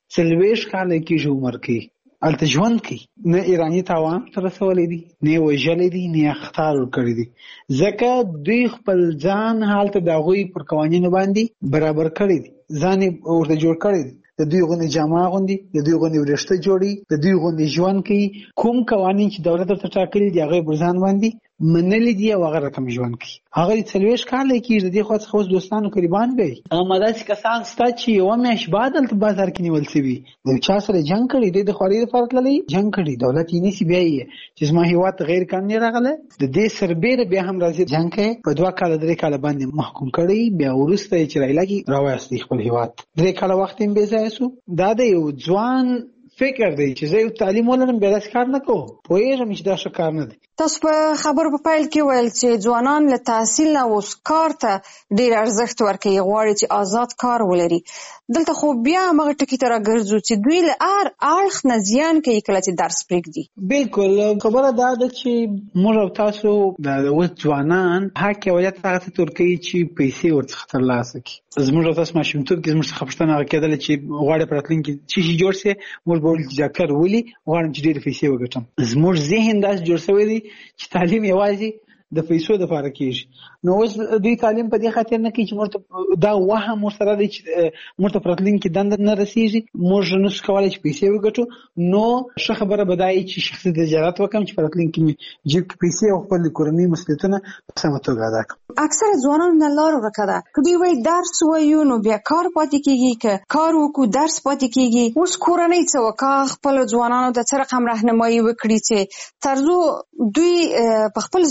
40 کاله کېږي عمر کوي، هلته ژوند کوي، نه ایراني تاوان ته رسولی دی، نه یې وژلی دی، نه یې اخطار ورکړی دی، ځکه دوی خپل ځان هلته د هغوی پر قوانینو باندې برابر کړی دی، ځان یې ورته جوړ کړی دی. د دوی غوندې جامه اغوندي، د دوی غوندې وریښته جوړي، د دوی غوندې ژوند کوي. کوم قوانین چې دولت ورته ټاکلي دي هغه یې پر ځان باندې منلي دي او هغه رقم ژوند کوي. هغه 40 کاله کېږي، د دې خوا څخه اوس دوستانو قریبان به وي. اما داسې کسان شته چې یوه میاشت بعد هلته بازار کې نیول شوي، د چا سره جنګ کړی دی، د خوارۍ لپاره تللی جنګ کړی، دولت یې نیسي، بیا یې چې زما هېواد ته غیر قانوني راغلی، د دې سربیره بیا هم راځي جنګ کوي، په 2 کاله 3 کاله باندې محکوم کړی، بیا وروسته یې چې رایلګي راوایستی خپل هېواد، 3 کاله وخت یې بې ځایه شو. دا د یو ځوان فکر دی چې زه یو تعلیم ولرم بیا داسې کار نه کوم، پوهېږم چې دا ښه کار نه دی. تاسو په خبرو په پیل کې ویل چې ځوانان له تحصیل نه اوس کار ته ډېر ارزښت ورکوي، غواړي چې آزاد کار ولري. دلته خو بیا همغه ټکي ته راګرځو چې دوی له هر اړخ نه زیان کوي کله چې درس پرېږدي. بلکل خبره دا ده چې موږ او تاسو د اوس ځوانان حق اولت هغه ته ورکوي چې پیسې ورڅخه ترلاسه کړي. زموږ او تاسو ماشومتوب کې زموږ څخه پوښتنه هغه کېدله چې غواړې په راتلونکي کې څه شي جوړ سي، موږ به ویل چې ډاکټر ولي غواړم چې ډېرې پیسې وګټم. زموږ ذهن داسې جوړ شوی دی چې تعلیم یوازې د پیسو دپاره کېږي. نو اوس دوی تعلیم په دې خاطر نه کوي چې موږ ته دا وهم ورسره دی چې موږ ته په راتلونکي کې دنده نه رسېږي، موږ نشو کولی چې پیسې وګټو. نو ښه خبره به دا وي چې شخصي تجارت وکړم چې په راتلونکي کې مې جیب کې پیسې او خپل کورنۍ مسؤلیتونه په سمه توګه ادا کړم. اکثره ځوانانو نه لار ورکه ده، که دوی وایي درس ووایو نو بیا کار پاتې کېږي، که کار وکړو درس پاتې کېږي. اوس کورنۍ څه وکړه، خپلو ځوانانو ته څه رقم راهنمایي وکړي چې تر څو دوی په خپل ژوند کې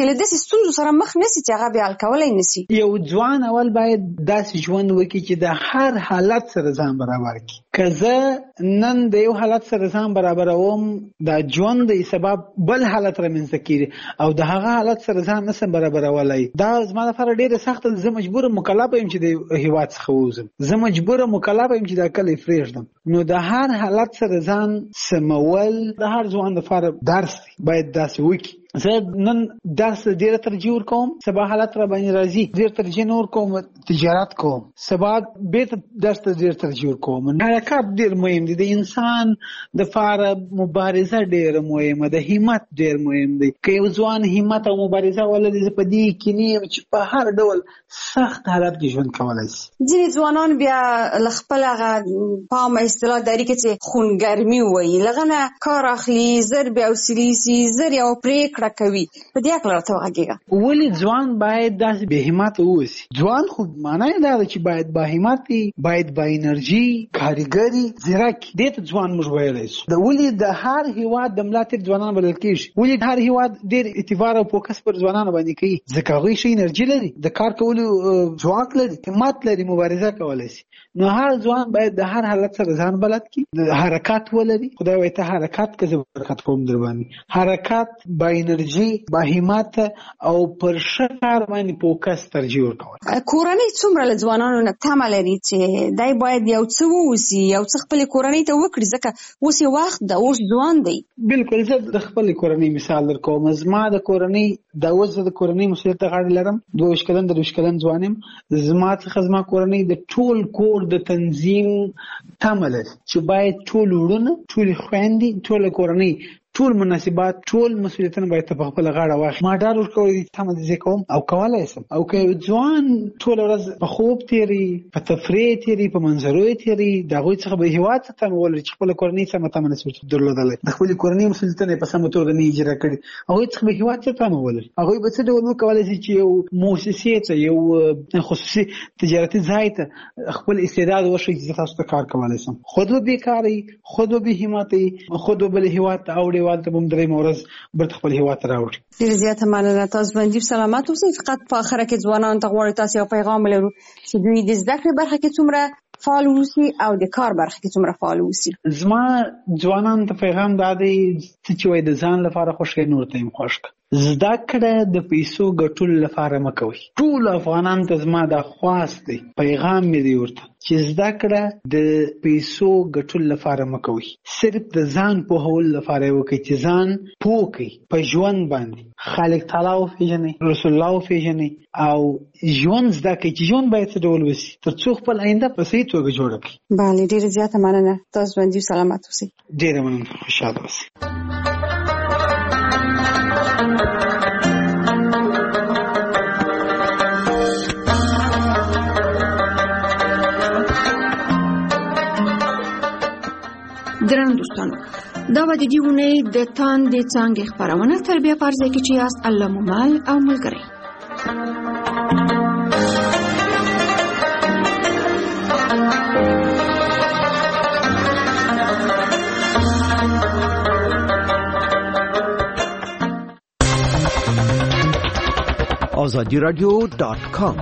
چې له داسې ستونزو سره مخ نشي چې هغه بیا حل کولی نشي؟ یو ځوان اول باید داسې ژوند وکړي چې د هر حالت سره ځان برابر کړي. که زه نن د یو حالت سره ځان برابروم دا ژوند د سبب بل حالت رامنځته کیږي او د هغه حالت سره ځان نسم برابرولای، دا زما لپاره ډیره سخته. زه مجبور مکلف یم چې د هیواد څخه ووځم، زه مجبور مکلف یم چې دا کلی پرېږدم. نو د هر حالت سره ځان سمول د هر ځوان لپاره درس دی، باید داسې وکړي. زه نن درس ډیره ترجیح ورکوم، سبا حالت را باندې راځي ډیر ترجیح نه ورکوم تجارت کوم، سبا بیرته درس ته ډیر ترجیح ورکوم. حرکت ډیر مهم دی، د انسان د لپاره مبارزه ډیره مهمه ده، همت ډیر مهم دی. که یو ځوان همت او مبارزه ولري زه په دې کې نه یم چې په هر ډول سخت حالت کې ژوند کولی شي. ځینې ځوانان بیا له خپل هغه پامه اصطلاح داري کې چې خونګرمي وایي له هغه نه کار اخلي، زر بیا حوصلې سي، زر یوه پرېکړه کوي. په دې هکله راته وغږېږه. ولې ځوان باید داسې بې همته واوسي؟ ځوان خو معنا یې دا ده چې باید با همت وي، باید با انرژي، کارګر وي، ځیرک. دې ته ځوان موږ ویلی شو. ولې د هر هېواد د ملا تیر ځوانان بلل کېږي؟ ولې هر هېواد ډېر اعتبار او فوکس پر ځوانانو باندې کوي؟ ځکه هغوی ښه انرژي لري، د کار کولو ځواک لري، همت لري، مبارزه کولی شي. نو هر ځوان باید د هر حالت سره ځان بلد کړي، د حرکت ولري. خدای وایي ته حرکت که زه برکت کوم در باندې. حرکت با انرژي، با همت او پر ښه کار باندې فوکس ترجیح ورکول. کورنۍ څومره له ځوانانو نه تمه لري چې دی باید یو څه ووسي، یو څه خپلې کورنۍ ته وکړي، ځکه اوس یې وخت ده، اوس ځوان دی؟ بالکل. زه د خپلې کورنۍ مثال در کوم. زما د کورنۍ د اوس د کورنۍ مسؤلیت ته غاړه لرم، 22 کلن 23 کلن ځوان یم. زما څخه زما کورنۍ د ټول کور د تنظیم تمه لري چې باید ټول وروڼه، ټولې خویندې، ټوله کورنۍ، ټول مناسبات، ټول مسؤلیتونه باید په خپل غاړه واخلي. ما ډار ورکوي تمه دې کوم او کولای شم. او که ځوان ټول ورځ په خوب تیری، په تفریح تیری، په منظرو تیری، د هغوی څخه به هیواد ته تمه ولري چې خپله کورنۍ سمه تمه نشي درلودلی، د خپلې کورنۍ مسؤلیتونه په سمه توګه نه اجرا کړي، هغوی څخه به هیواد ته تمه ولري. هغوی به څه ډول وکولی شي چې یو مؤسسې ته، یو خصوصي تجارتي ځای ته خپل استعداد وښیي چې زه تاسو ته کار کولی شم. خود به بیکاره وي، خود به بېهمته وي، خود به بل هیواد ته اوړي والته به هم درېیمه ورځ بیرته خپل هیواد ته راوړي. ډېره زیاته مننه. تاسو باندې سلامت اوسئ. فقط په آخره کې ځوانانو ته غواړو تاسو یو پیغام ولرو چې دوی د زده کړې برخه کې څومره فعال اوسي او د کار برخه کې څومره فعال اوسي. زما ځوانانو ته پیغام دا دی چې وایي د ځان لپاره خوښ کړئ، نور ته هم خوښ کړه. زده کړه د پیسو ګټلو لپاره مه کوئ. ټول افغانان ته زما دا خواست دی، پیغام مې دی ورته چې زده کړه د پیسو ګټلو لپاره مه کوئ، صرف د ځان پوهولو لپاره یې وکړئ چې ځان پوه کړئ په ژوند باندې، خالق تعالی وپېژنئ، رسول الله وپېژنئ او ژوند زده کړئ چې ژوند باید څه ډول وشي تر څو خپل آینده په صحیح توګه جوړه کړئ. بله، ډېره زیاته مننه. تاسو باندې سلامت اوسئ. ډېره مننه. خوشحاله اوسئ. درنو دوستانو، دا به د دې اونۍ د تاندې څانګې خپرونه تر بیا په ځای کې چې یاست الله مو مل او ملګری. azadiradio.com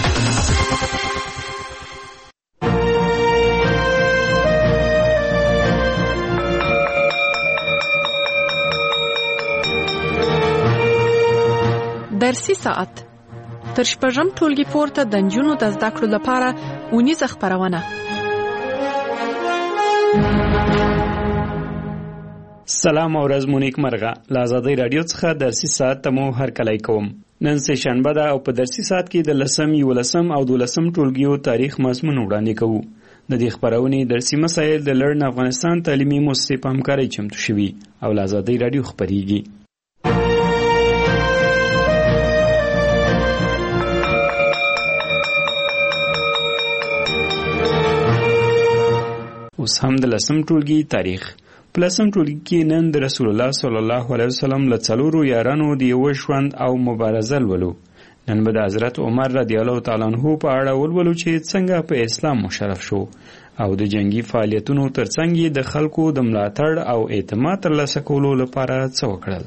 درسي ساعت تر شپږم ټولګي پورته د نجونو د زده کړو لپاره اونیزه خپرونه. سلام او ورځ مو نیک مرغه. له آزادۍ رادیو څخه درسي ساعت ته مو هرکلی کوم. نن سه شنبه ده او په درسي ساعت کې د 10م، 11م او 12م ټولګیو تاریخ مضمون وړاندې کوو. د دې خپرونې درسي مسایل د لرن افغانستان تعلیمي مؤسسې په همکارۍ چمتو شوي او له آزادۍ رادیو خپریږي. اوس هم د 10م ټولګي تاریخ. په 10م ټولګي کې نن د رسول الله صلی الله علیه وسلم له 4 یارانو د یو ژوند او مبارزه ولولو. نن به د حضرت عمر رضی الله تعالی عنہ په اړه ولولو چې څنګه په اسلام مشرف شو او د جنگي فعالیتونو ترڅنګ د خلکو د ملاتړ او اعتماد ترلاسه کولو لپاره څه وکړل.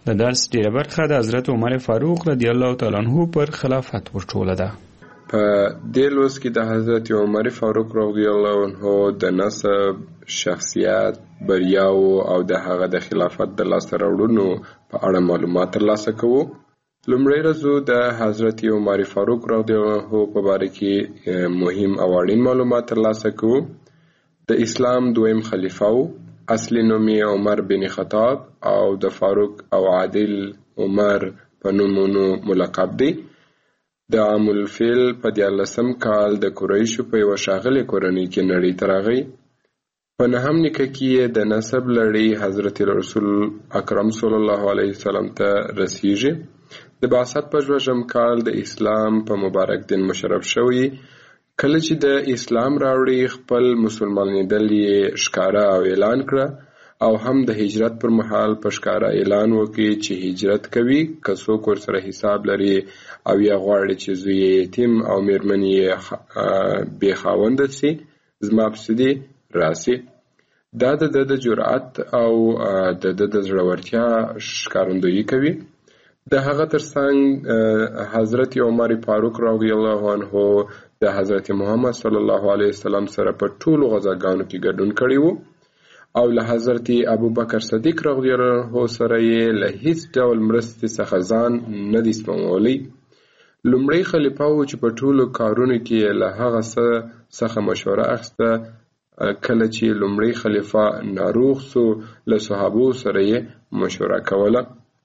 د درس ډیره برخه د حضرت عمر فاروق رضی الله تعالی عنہ پر خلافت ورټوله ده. په دې لوست کې د حضرت عمر فاروق رضی الله عنه د نسب، شخصیت، بریاو او د هغه د خلافت د لاسته راوړنو په اړه معلومات ترلاسه کوو. لومړی رزو د حضرت عمر فاروق رضی الله عنه په باره کې مهم او اړین معلومات ترلاسه کوو. د اسلام دویم خلیفه و. اصلي نوم یې عمر بن خطاب او د فاروق او عادل عمر په نومونو ملقب دی. د عام الفیل په 14 کال د قریشو په یوه ښاغلې کورنۍ کې نړۍ ته راغی. په 9 نیکه کې د نسب لړۍ حضرت رسول اکرم صلی الله علیه وسلم ته رسیږي. د بعثت په 2 کال د اسلام په مبارک دین مشرف شوی. کله چې د اسلام راوړي خپل مسلمانېدل یې ښکاره او اعلان کړه او هم د هجرت پر مهال په ښکاره اعلان وکړي چې هجرت کوي که څوک ورسره حساب لري او یا غواړي چې زوی یې یتیم او میرمن یې بې خاونده سي زما پسې دې راسي. دا د جرأت او د زړورتیا ښکارندویي کوي. د هغه ترڅنګ حضرت عمر فاروق رضی الله عنه د حضرت محمد صلی الله علیه وسلم سره په ټولو غزاګانو کې ګډون کړی وو او له حضرت ابوبکر صدیق رضی الله عنه سره یې له هیڅ ډول مرستې څخه ځان نه دی سپمولی. لومړی خلیفه و چې په ټولو کارونو کې له هغه څخه مشوره اخیسته. کله چې لومړی خلیفه ناروغ سو له صحابو سره یې مشوره کوله.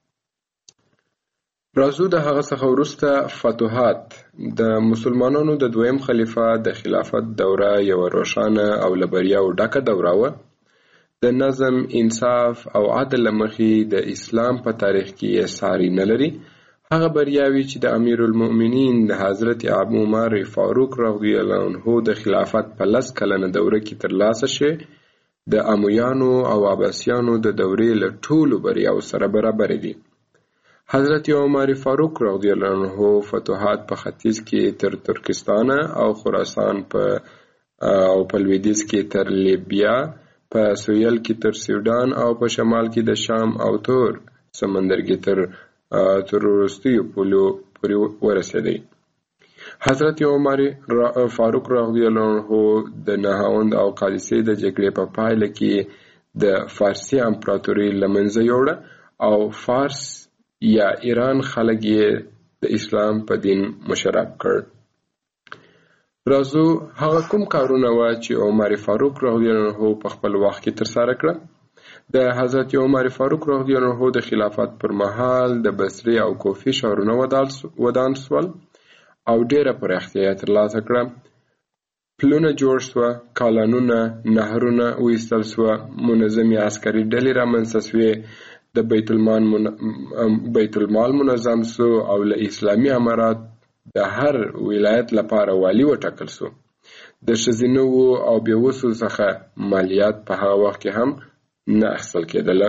راځو د هغه څخه وروسته فتوحات. د مسلمانانو د دویم خلیفه د خلافت دوره یو روښانه او له بریاوو ډکه دوره وه. د نظم، انصاف او عدل له مخې د اسلام په تاریخ کې یې ساری نه لري. هغه بریاوې چې د امیر المؤمنین د حضرت ابو عمر فاروق رضی الله عنه د خلافت په 10 کلنه دوره کې ترلاسه شوې د امویانو او عباسیانو د دورې له ټولو بریاوو سره برابر دي. حضرت عمر فاروق رضی الله عنه فتوحات په ختیځ کې تر ترکستان او خراسان او په لویدیځ کې تر لیبیا، په سویل کې تر سوډان او په شمال کې د شام او تور سمندر کې تر وروستیو پولو پورې ورسېدی. حضرت عمر فاروق رضی الله عنه د نهاوند او قادسیې د جګړې په پایله کې د فارسي امپراتوري له منځه یوړه او فارس یا ایران خلک یې د اسلام په دین مشرف کړ. راځو هغه کوم کارونه وه چې عمر فاروق رضی الله عنه په خپل وخت کې ترسره کړه. د حضرت عمر فاروق رضی الله عنه د خلافت پر مهال د بصرې او کوفې ښارونه ودان سول او ډیره پراختیا ترلاسه کړه. پلونه جوړ سوه، کالانونه، نهرونه وایستل سوه، منظمې عسکري ډلې رامنځته سوې، د بیت المال منظم سو او له اسلامي امارات د هر ولایت لپاره والی وټاکل سو. د ښځینه او بېوسو څخه مالیات په هغه وخت کې هم نه اخیستل کېدله.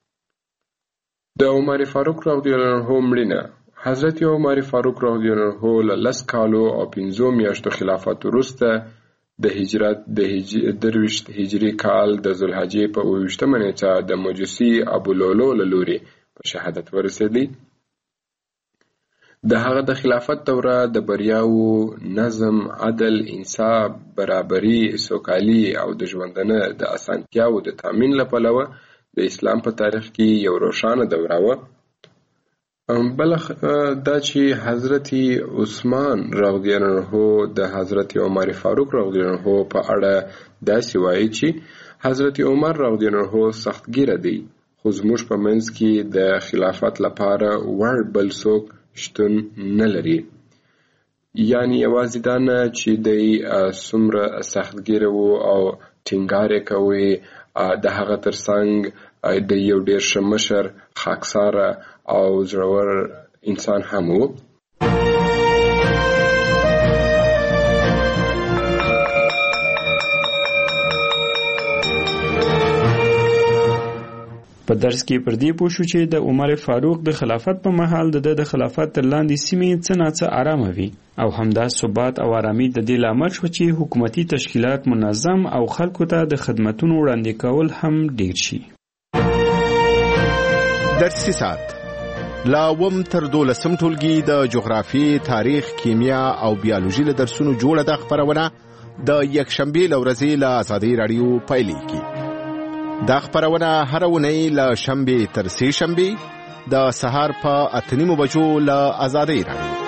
د عمر فاروق رضی الله عنه مړینه. حضرت عمر فاروق رضی الله عنه له 10 کالو او 15 میاشتو خلافت وروسته د هجرت د 23 هجري کال د ذوالحجې په 28مه نیټه د مجوسي ابولولو له لوري په شهادت ورسېدی. د هغه د خلافت دوره د بریاو، نظم، عدل، انصاف، برابري، سوکالي او د ژوندانه د اسانتیاو د تامین له پلوه د اسلام په تاریخ کې یو روښانه دوره وه. بل دا چې حضرت عثمان رضی الله عنه د حضرت عمر فاروق رضی الله عنه په اړه داسې وایي چې حضرت عمر رضی الله عنه سختګیره دی خو زموږ په منځ کې د خلافت لپاره وړ بل څوک شتون نه لري. یعنی یوازې دا نه چې دی څومره سختګیره و او ټینګار یې کوي، د هغه ترڅنګ د یو ډېر ښه مشر، خاکساره او زړور انسان هم و. په درس کې پر دې پوه شو چې د عمر فاروق د خلافت په مهال د خلافت تر لاندې سیمې څه ناڅه آرامه وي او همدا ثبات او آرامي د دې لامل شو چې حکومتي تشکیلات منظم او خلکو ته د خدمتونو وړاندې کول هم ډیر شي. درسي ساعت لا اوم تر 12 ټولګي د جغرافي، تاریخ، کیمیا او بیولوژي له درسونو جوړه د خبرونه د یکشنبه لورځي له آزادۍ رادیو پیلېږي. دا خبرونه هر اونۍ له شنبه تر سه شنبه د سهار په 8:30 بجو له آزادۍ رادیو.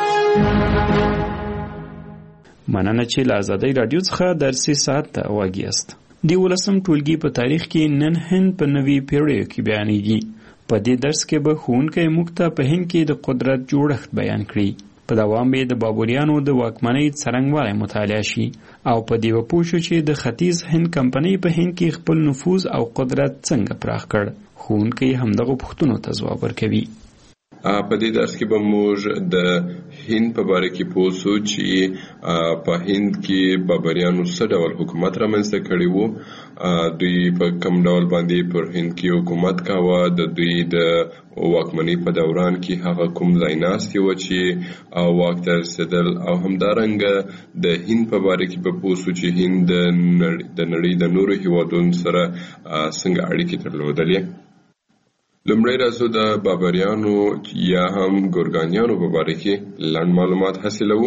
مننه چې له آزادۍ رادیو څخه درسي ساعت ته واګیاست. د 12 ټولګي په تاریخ کې نن هند په نوي پیړیو کې بیانېږي. په دې درس کې به ښوونکی موږ ته په هند کې د قدرت جوړښت بیان کړي. په دوام به د بابریانو د واکمنۍ څرنګوالی مطالعه شي او په دې به پوه شو چې د ختیځ هند کمپنۍ په هند کې خپل نفوذ او قدرت څنګه پراخ کړ. ښوونکی همدغه پوښتنو ته ځواب ورکوي. په دې درس کې به موږ د هند په باره کې پوه شو چې په هند کې بابریانو څه ډول حکومت رامنځته کړی وو، دوی په کوم ډول باندې پر هند کې حکومت کاوه، د دوی د واکمنۍ په دوران کې هغه کوم ځای ناستې وه چې واک ته رسېدل، او همدارنګه د هند په باره کې به پوه شو چې هند د نړۍ د نورو هېوادونو سره څنګه اړیکې درلودلې. لومړی راځو د بابریانو یا هم ګورګانیانو په باره کې لنډ معلومات حاصلوو.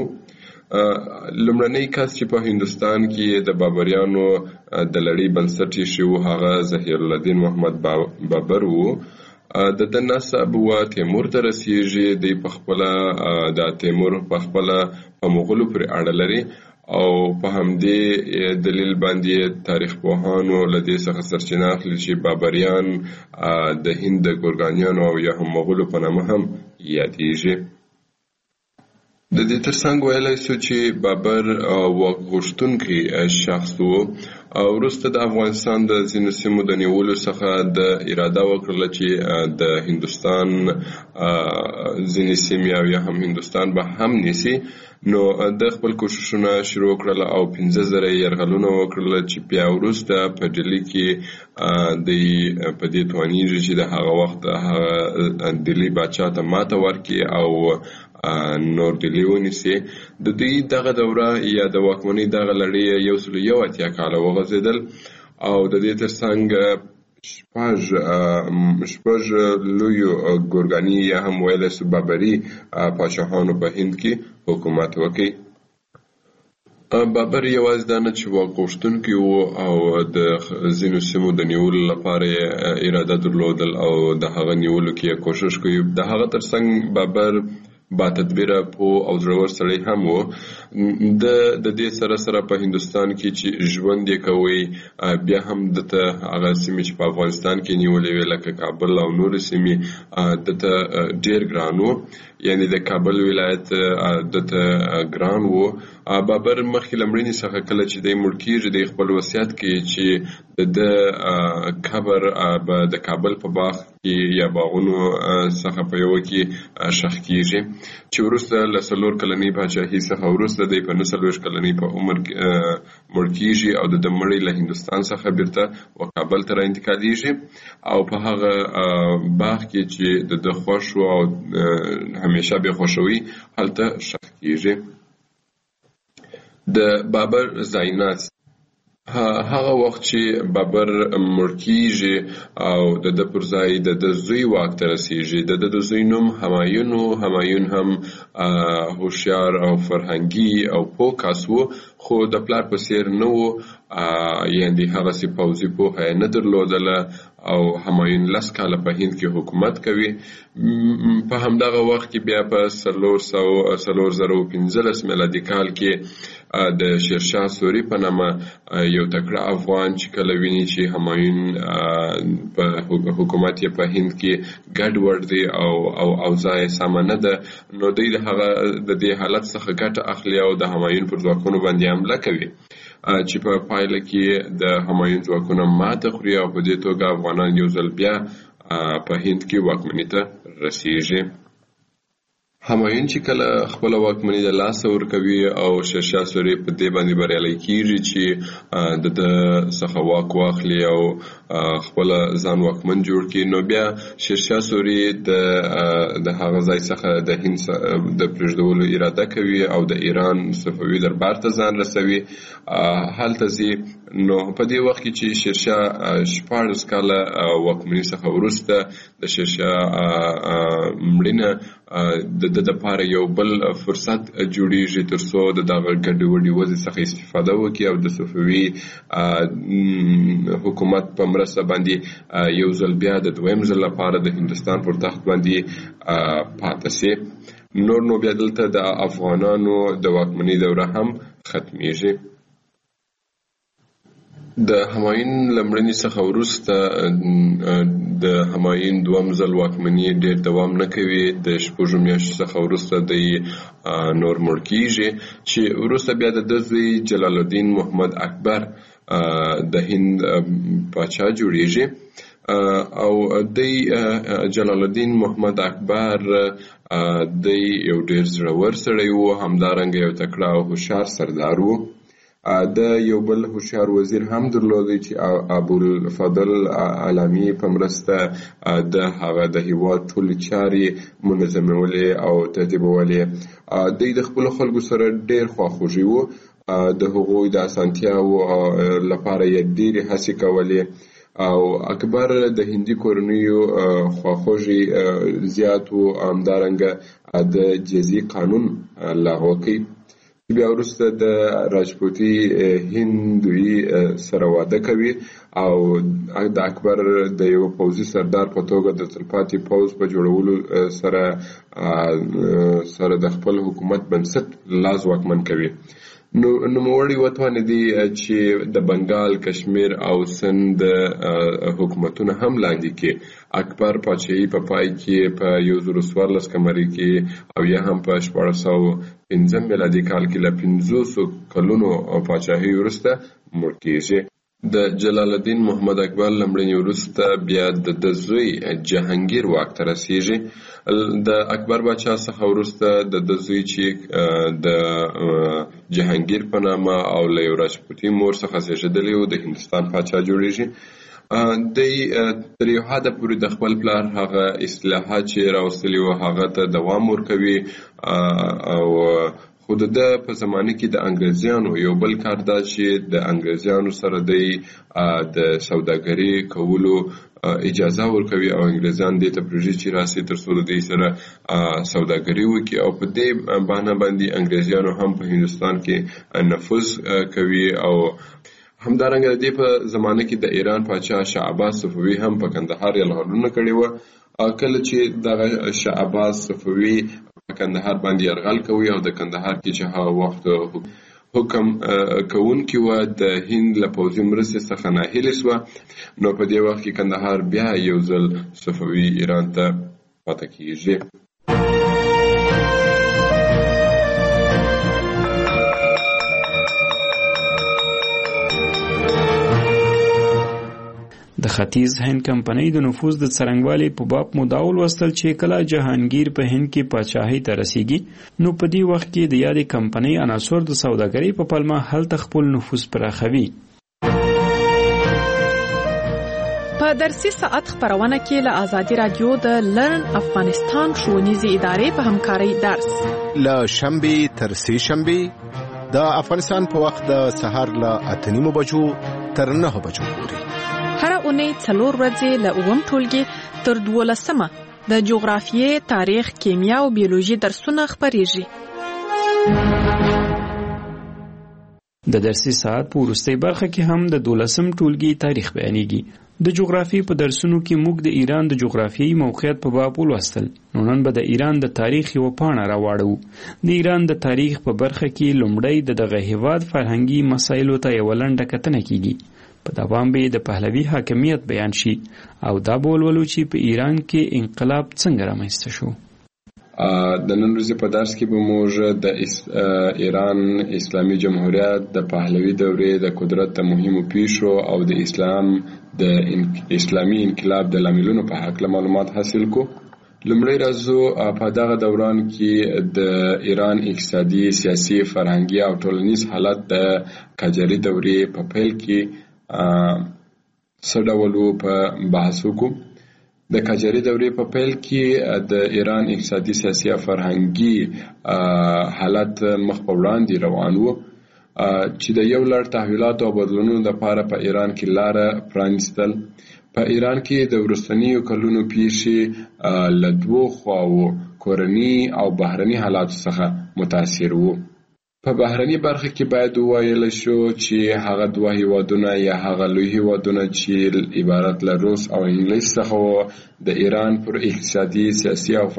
لومړنی کس چې په هندوستان کې د بابریانو د لړۍ بنسټ ایښی و هغه ظهیرالدین محمد بابر و. د نسب و تیمور ته رسیږي. دی په خپله د تیمور په خپله په مغولو پورې اړه لري او په همدې دلیل باندې تاریخ پوهانو له دې څخه سرچینه اخلي چې بابریان د هند د ګورګانیانو او یا هم مغولو په نامه هم یادېږي. د دې ترڅنګ ویلی شو چې بابر واک غوښتونکی شخص و او وروسته د افغانستان د ځینو سیمو د نیولو څخه د اراده وکړله چې د هندوستان ځینې سیمې او یا هم هندوستان به هم نیسي. نو د خپل کوششونه شروع کړل او 15,000 یرغلونه وکړل چې بیا وروسته په ډیلي کې د په دې توانیږي چې د هغه وخت دلی باچا ته ماته ورکړي او نور ډیلي ونیسي. د دوی دغه دوره یا د واکمنۍ دغه لړۍ 181 کاله وغځېدل او د دې ترڅنګ شپږ لویو ګورګاني یا هم ویلی سو بابري پاچاهانو په هند کې حکومت وکړي. بابر یوازې دا نه چې واک غوښتونکی و او د ځینو سیمو د نیولو لپاره اراده درلودل او د هغه نیولو کې کوشش کوي. د هغه ترڅنګ بابر با تدبیره پوه او زړور سړی هم و. د دې سره سره په هندوستان کې چې ژوند یې کوي بیا هم دته هغه سیمې چې په افغانستان کې نیولې وې لکه کابل او نورې سیمې دته ډېر ګران و، یعنی د کابل ولایت دته ګران و. بابر مخکې له مړینې څخه کله چې دی مړ کېږي دی خپل وصیت کوي چې د قبر به د کابل په باغ کې یا باغونو څخه په یوه کې ښخ کېږي چې وروسته له 4 کلنۍ پاچاهۍ څخه وروسته دی په 29 کلنۍ په عمر مړ کېږي او د مړی له هندوستان څخه بیرته و کابل ته را انتقالېږي او په هغه باغ کې چې د خوښ و او همیشه به خوښوي هلته ښخ کېږي. د بابر ځایناست هغه وخت چې بابر مړ کېږي او د پر ځای د زوی واک ته رسېږي. د زوی نوم همایون و. همایون هم هوښیار او فرهنګي او پوه کس و خو د پلار په څېر نه و، یعنې هغسې پوځي پوهه یې نه درلودله او همایون 10 کاله په هند کې حکومت کوي. په همدغه وخت کې بیا په 415 میلادي کال کې د شیرشاه سوري په نامه یو تکړه افغان چې کله ویني چې همایون په حکومت یې په هند کې ګډوډ دی او اوضاع یې سمه نه ده، نو دوی د هغه د دې حالت څخه ګټه اخلي او د همایون پر ځواکونو باندې حمله کوي چې په پایله کې د همایون ځواکونه ماته خوري او په دې توګه افغانان یو ځل بیا په هند کې واکمنۍ ته رسېږي. همایون چې کله خپل واکمنۍ د لاسه ورکوي او شیرشاه سوري په دې باندې بریالی کیږي چې د څخه واک واخلي او خپل ځان واکمن جوړ کړي، نو بیا شیرشاه سوري د هغه ځای څخه د هند د پرېږدولو اراده کوي او د ایران صفوي دربار ته ځان رسوي. هلته ځي نو په دې وخت کې چې شیرشاه 14 کاله واکمنۍ څخه وروسته د شیرشاه مړینه د لپاره یو بل فرصت جوړیږي ترڅو د دغه ګډوډۍ وضع څخه استفاده وکړي او د صفوي حکومت په مرسته باندې یو ځل بیا د دویم ځل لپاره د هندستان پر تخت باندې پاتې شي. نو بیا دلته د افغانانو د واکمنۍ دوره هم ختمیږي. د همایون لمړني څخه وروسته د همایون دوم ځل واکمني ډېر دوام نه کوي. د شپږو میاشتو څخه وروسته د نور مړ کیږي چې وروسته بیا د زوی جلال الدین محمد اکبر د هند پاچا جوړیږي او د جلال الدین محمد اکبر د یو ډېر زړور سړی وو، همدارنګه یو تکړه او هوښیار سردار وو. د یو بل هوښیار وزیر هم درلودی چې ابوالفضل علامي په مرسته د هغه د هیواد ټولې چارې منظمولې او ترتیبولې. دوی د خپلو خلکو سره ډېر خواخوږي وو، د هغوی د اسانتیاوو لپاره یې ډېرې هڅې کولې او اکبر د هندي کورنیو خواخوږي زیات وو. همدارنګه د جزیې قانون لغوه کوي. بیا وروسته د راجپوتي هندوی سره واده کوي او د اکبر د یو پوځي سردار په توګه د تلپاتې پوځ په جوړولو سره د خپل حکومت بنسټ لاس واکمن کوي. نوموړي وتوانېدي چې د بنګال، کشمیر او سند حکومتونه هم لاندې کړي. اکبر پاچاهي په پای کې په 1014 قمري کې او یا هم په 1405 میلادي کال کې له 500 کلونو پاچاهي وروسته مړ کیږي. د جلال الدین محمد اکبر لمړني وروسته بیا د زوی جهانگیر واک ته رسیږي. د اکبر باچا څخه وروسته د زوی چې د جهانگیر په نامه او له یو راجپوتي مور څخه زیږېدلی و د هندوستان پاچا جوړیږي. دی تر یو حده پورې د خپل پلار هغه اصلاحات چې راوستلي وو هغه ته دوام ورکوي او خو د په زمانه کې د انګریزیانو یو بل کار دا چې د انګریزیانو سره د سوداګري کولو اجازه ورکوي او انګریزان دې ته پرېږدي چې راسي ترڅو د دې سره سوداګري وکړي او په دې بهانه باندې انګریزیانو هم په هندوستان کې نفوذ کوي. او همدارنګه د دې په زمانه کې د ایران پاچا شاه عباس صفوي هم په کندهار یرغلونه کړي وو. کله چې دغه شاه عباس صفوي کندهار باندې یرغل کوي او د کندهار کې چې هغه وخت حکم کوونکی و د هند له پوځي مرستې څخه ناهیلې شوه. نو په دې وخت کې کندهار بیا یو ځل صفوي ایران ته پاتې کیږي. د ختیځ هند کمپنۍ د نفوذ د څرنګوالي په باب مو دا ولوستل چې کله جهانگیر په هند کې پاچاهۍ ته رسیږي نو په دې وخت کې د یادې کمپنۍ عناصر د سوداګرۍ په پلمه هلته خپل نفوذ پراخوي. په درسي ساعت خبرونه کې له آزادي رادیو د لرن افغانستان ښوونیزې ادارې په همکارۍ درس له شنبې تر سې شنبې د افغانستان په وخت د سهار له 8:30 بجو تر 9 بجو پورې هر اونۍ 4 ورځې له 9 ټولګي تر 12 د جغرافیې، تاریخ، کیمیا او بیولوژي درسونه خبرېږي. د درسي ساعت په وروستۍ برخه کې هم د 12 ټولګي تاریخ بیانېږي. د جغرافیې په درسونو کې موږ د ایران د جغرافیایي موقعیت په باب ولوستل. نن به د ایران د تاریخ یو پاڼه راواړو. د ایران د تاریخ په برخه کې لومړی دغه هیواد فرهنګي مسایلو ته یو لنډه کتنه کیږي. په دوام به د پهلوي حاکمیت بیان شي او دا بولولو چې په ایران کې انقلاب څنګه رامنځته شو. د نن ورځې په درس کې به موږ د ایران اسلامي جمهوریت د پهلوي دورې د قدرت د مهمو پیښو او د اسلامي انقلاب د لاملونو په هکله معلومات حاصل کو. لومړی راځو په دغه دوران کې د ایران اقتصادي، سیاسي، فرهنګي او ټولنیز حالت د قاجاري دورې په پیل کې څه ډول وو په بحث وکړو. د قاجاري دورې په پیل کې د ایران اقتصادي، سیاسي او فرهنګي حالت مخ په وړاندې روان وو. چې د یو لړ تحولاتو او بدلونونو لپاره په ایران کې لاره پرانیستل. په ایران کې د وروستنیو کلونو پیښې له دوو خواوو کورني او بهرني حالاتو څخه متاثر وو. په بهرني برخه کې باید وویل شو چې هغه دوه هیوادونه یا هغه لوی هیوادونه چې عبارت له روس او انګلیس څخه وو د ایران پر اقتصادي، سیاسي او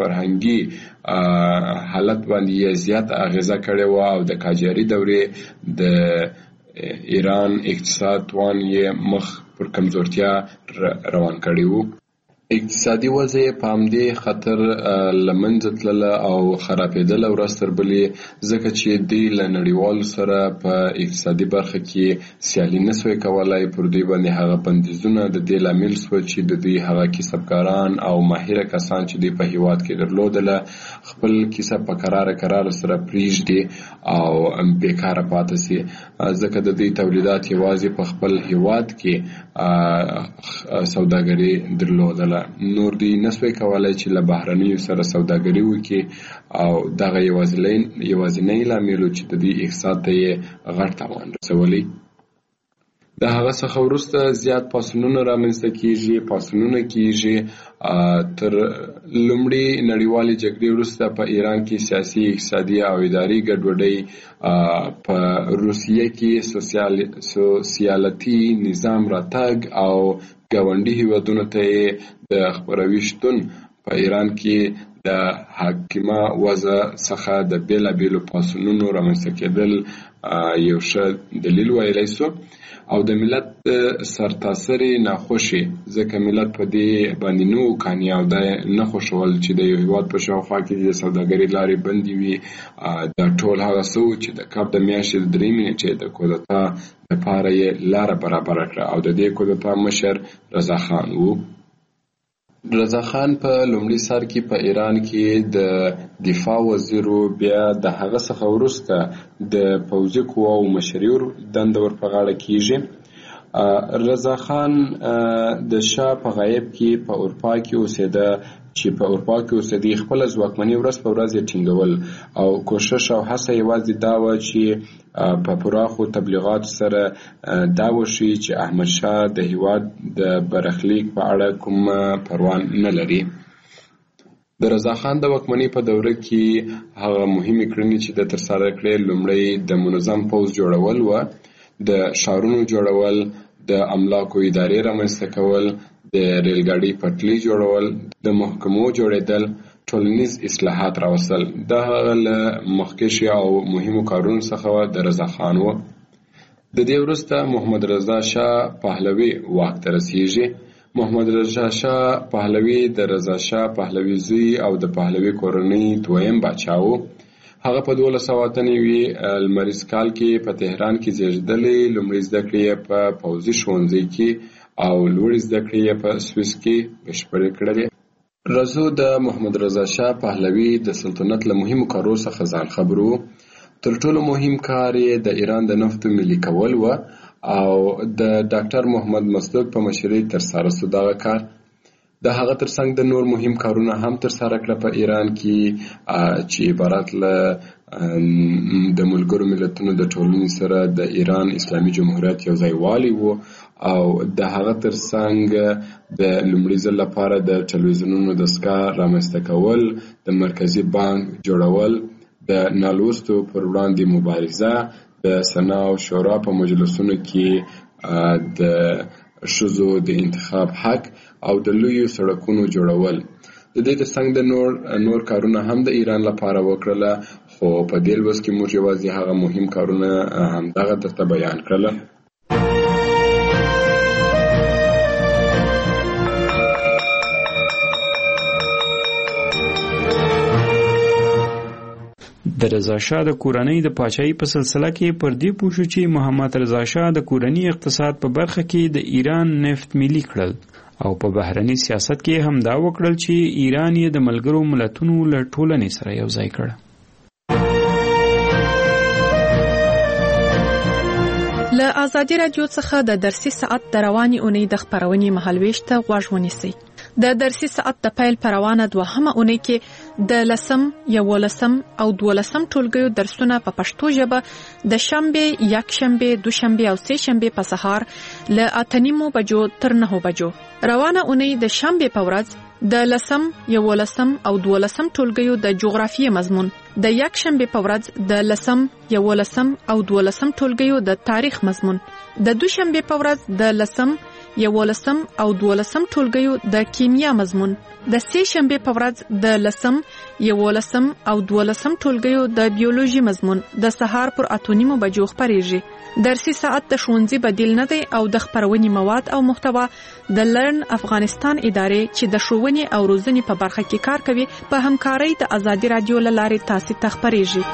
فرهنګي حالت باندې زیات اغیزه کړې وه او د قاجاري دورې د ایران اقتصاد توان یې مخ پر کمزورتیا روان کړی وو. اقتصادي وضع په همدې خطر له منځه تلله او خرابېدله ورځ تر بلې، ځکه چې دوی له نړیوالو سره په اقتصادي برخه کې سیالي نه سوی کولی. پر دوی باندې هغه بندیزونه د دې لامل سول چې د دوی هغه کسبګاران او ماهره کسان چې دوی په هیواد کې درلودله خپل کسب په قراره سره پریږدي او بیکاره پاتې سي، ځکه د دوی تولیدات یوازې په خپل هیواد کې سوداګري درلودله. نور دوی نسوی کولای چې له بهرنیو سره سوداګري وکړي او دغه یوازینی لامل چې د دې اقتصاد ته یې غټ تاوان رسولی. د هغه څخه وروسته زیات پاڅونونه رامنځته کیږي تر لومړۍ نړیوالې جګړې وروسته په ایران کې سیاسي، اقتصادي او اداري ګډوډۍ، په روسیه کې سوسیالتي نظام راتګ او ګاونډي هیوادونو ته د خپروي شتون په ایران کې د حاکمه وضع څخه د بیلابیلو پاڅونونو رامنځته کېدل یو ښه دلیل ویلی سو او د ملت سرتاسري ناخوشي، ځکه ملت په دې باندې نو کاني او د نه خوشول چې د یو هیواد په شاوخوا کې د سوداګرۍ لارې بندې وي. دا ټول هغه څه و چې د کب د میاشتې د 3 نیټې د کودتا لپاره یې لاره برابره کړه او د دې کودتا مشر رضا خان و. رضا خان په لومړي سر کې په ایران کې د دفاع وزیر و، بیا د هغه څخه وروسته د پوځي قواو مشري دنده ور په غاړه کیږي. رضا خان د شاه په غیاب کې په اروپا کې اوسېده، چې په اروپا کې اوسېدی خپل ځواکمني ورځ په ورځ یې ټینګول او کوشش او هڅه یوازې دا و چې په پراخو تبلیغاتو سره دا وشي چې احمد شاه د هیواد د برخلیک په اړه کوم پروا نه لري. د رضا خان د واکمنۍ په دوره کې هغه مهمې کړنې چې د ترسره کړې، لومړی د منظم پوځ جوړول و، د ښارونو جوړول، د املاکو ادارې رامنځته کول، د ریلګاډي پټلۍ جوړول، د محکمو جوړېدل، ټولنیز اصلاحات راوستل. دا هغه له مخکښ او مهمو کارونو څخه د رضا خان و. د دې وروسته محمد رضا شاه پهلوي واک ته رسیږي. محمد رضا شاه پهلوي د رضا شاه پهلوي زوی او د پهلوي کورنۍ دویم باچا و. هغه په 1298 لمریز کال کې په تهران کې زیږېدلی. لومړۍ زده کړې یې په پوځي ښوونځي کې او لوړې زده کړې یې په سویس کې بشپړې کړلې. رضا د محمد رضا شاه پهلوي د سلطنت له مهمو کارو څخه ځان خبر و. تر ټولو مهم کار یې د ایران د نفتو ملي کول و او د ډاکټر محمد مصدق په مشرۍ ترسره سو دغه کار. د هغه ترڅنګ د نور مهم کارونه هم ترسره کړه په ایران کې، چې عبارت له د ملګرو ملتونو د ټولنې سره د ایران اسلامي جمهوریت یو ځای والی وو او د هغه ترڅنګ د لومړي ځل لپاره د ټلویزیونونو دستګاه رامنځته کول، د مرکزي بانک جوړول، د نالوستو پر وړاندې مبارزه، د سنا او شورا په مجلسونو کې د ښځو د انتخاب حق او د لویو سړکونو جوړول. د دې ترڅنګ د نور کارونه هم د ایران لپاره وکړله، خو په دې لوست کې موږ یوازې هغه مهم کارونه همدغه درته بیان کړله. د رضا شاه د کورنۍ د پاچاهۍ په سلسله کې پر دې پوه شو چې محمد رضا شاه د کورنۍ اقتصاد په برخه کې د ایران نفت ملي کړل او په بهرني سیاست کې هم دا وکړل چې ایران یې د ملګرو ملتونو له ټولنې سره یو ځای کړ. له آزادي رادیو څخه د درسي ساعت د رواني اونۍ د خبرونې مهالويش ته غوږ ونیسئ. د درسي ساعت د پیل پروانه 2مه اونۍ کې د 10 11 او 12 ټولګیو درسونه په پښتو ژبه د شنبه، یکشنبه، دوشنبه او سه شنبه په سهار ل 8:30 بجو تر 9 بجو. روانه اونۍ د شنبه په ورځ د 10 11 او 12 ټولګیو د جغرافیې مضمون، د یکشنبه په ورځ د 10 11 او 12 ټولګیو د تاریخ مضمون، د دوشنبه په ورځ د 10 11 او 12 ټولګیو د کیمیا مضمون، د سه شنبه په ورځ د 10 11 او 12 ټولګیو د بیولوژي مضمون د سهار پر 8:30 بجو خبريږي. درسي ساعت د ښوونځي بدیل نه دی او د خبرونې مواد او محتوا د لرن افغانستان ادارې چې د ښوونې او روزنې په برخه کې کار کوي په همکارۍ د ازادي رادیو له لارې تاسو ته خبريږي.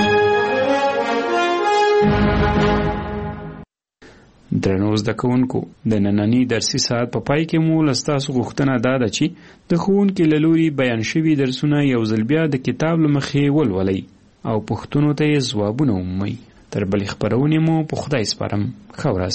درنو زده کوونکو، د نننی درسي ساعت په پای کې مو لستاسو غوښتنه ده چې د ښوونکي له لوري بیان شوي درسونه یو ځل بیا د کتاب له مخې ولولئ او پوښتنو ته یې ځوابونه ومومئ. تر بلې خبرونې مو په خدای سپارم. ښه ورځ.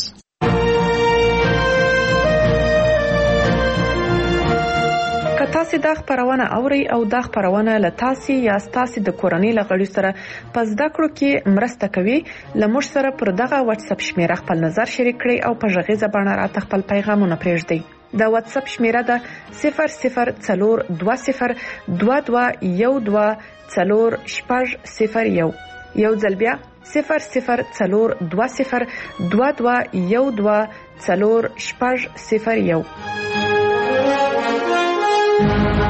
که تاسو دا خبرونه اورئ او دا خبرونه له تاسو یا تاسو د کورنۍ له غړي سره په زده کړو کې مرسته کوي، لمر سره پر دغه واتس اپ شمیره خپل نظر شریک کړئ او په غږیزه بڼه راته خپل پیغامونه پرېږدئ. د واتس اپ شمیره ده 0020 22 12 4 یو ځل بیا 0020 22 12 4 0.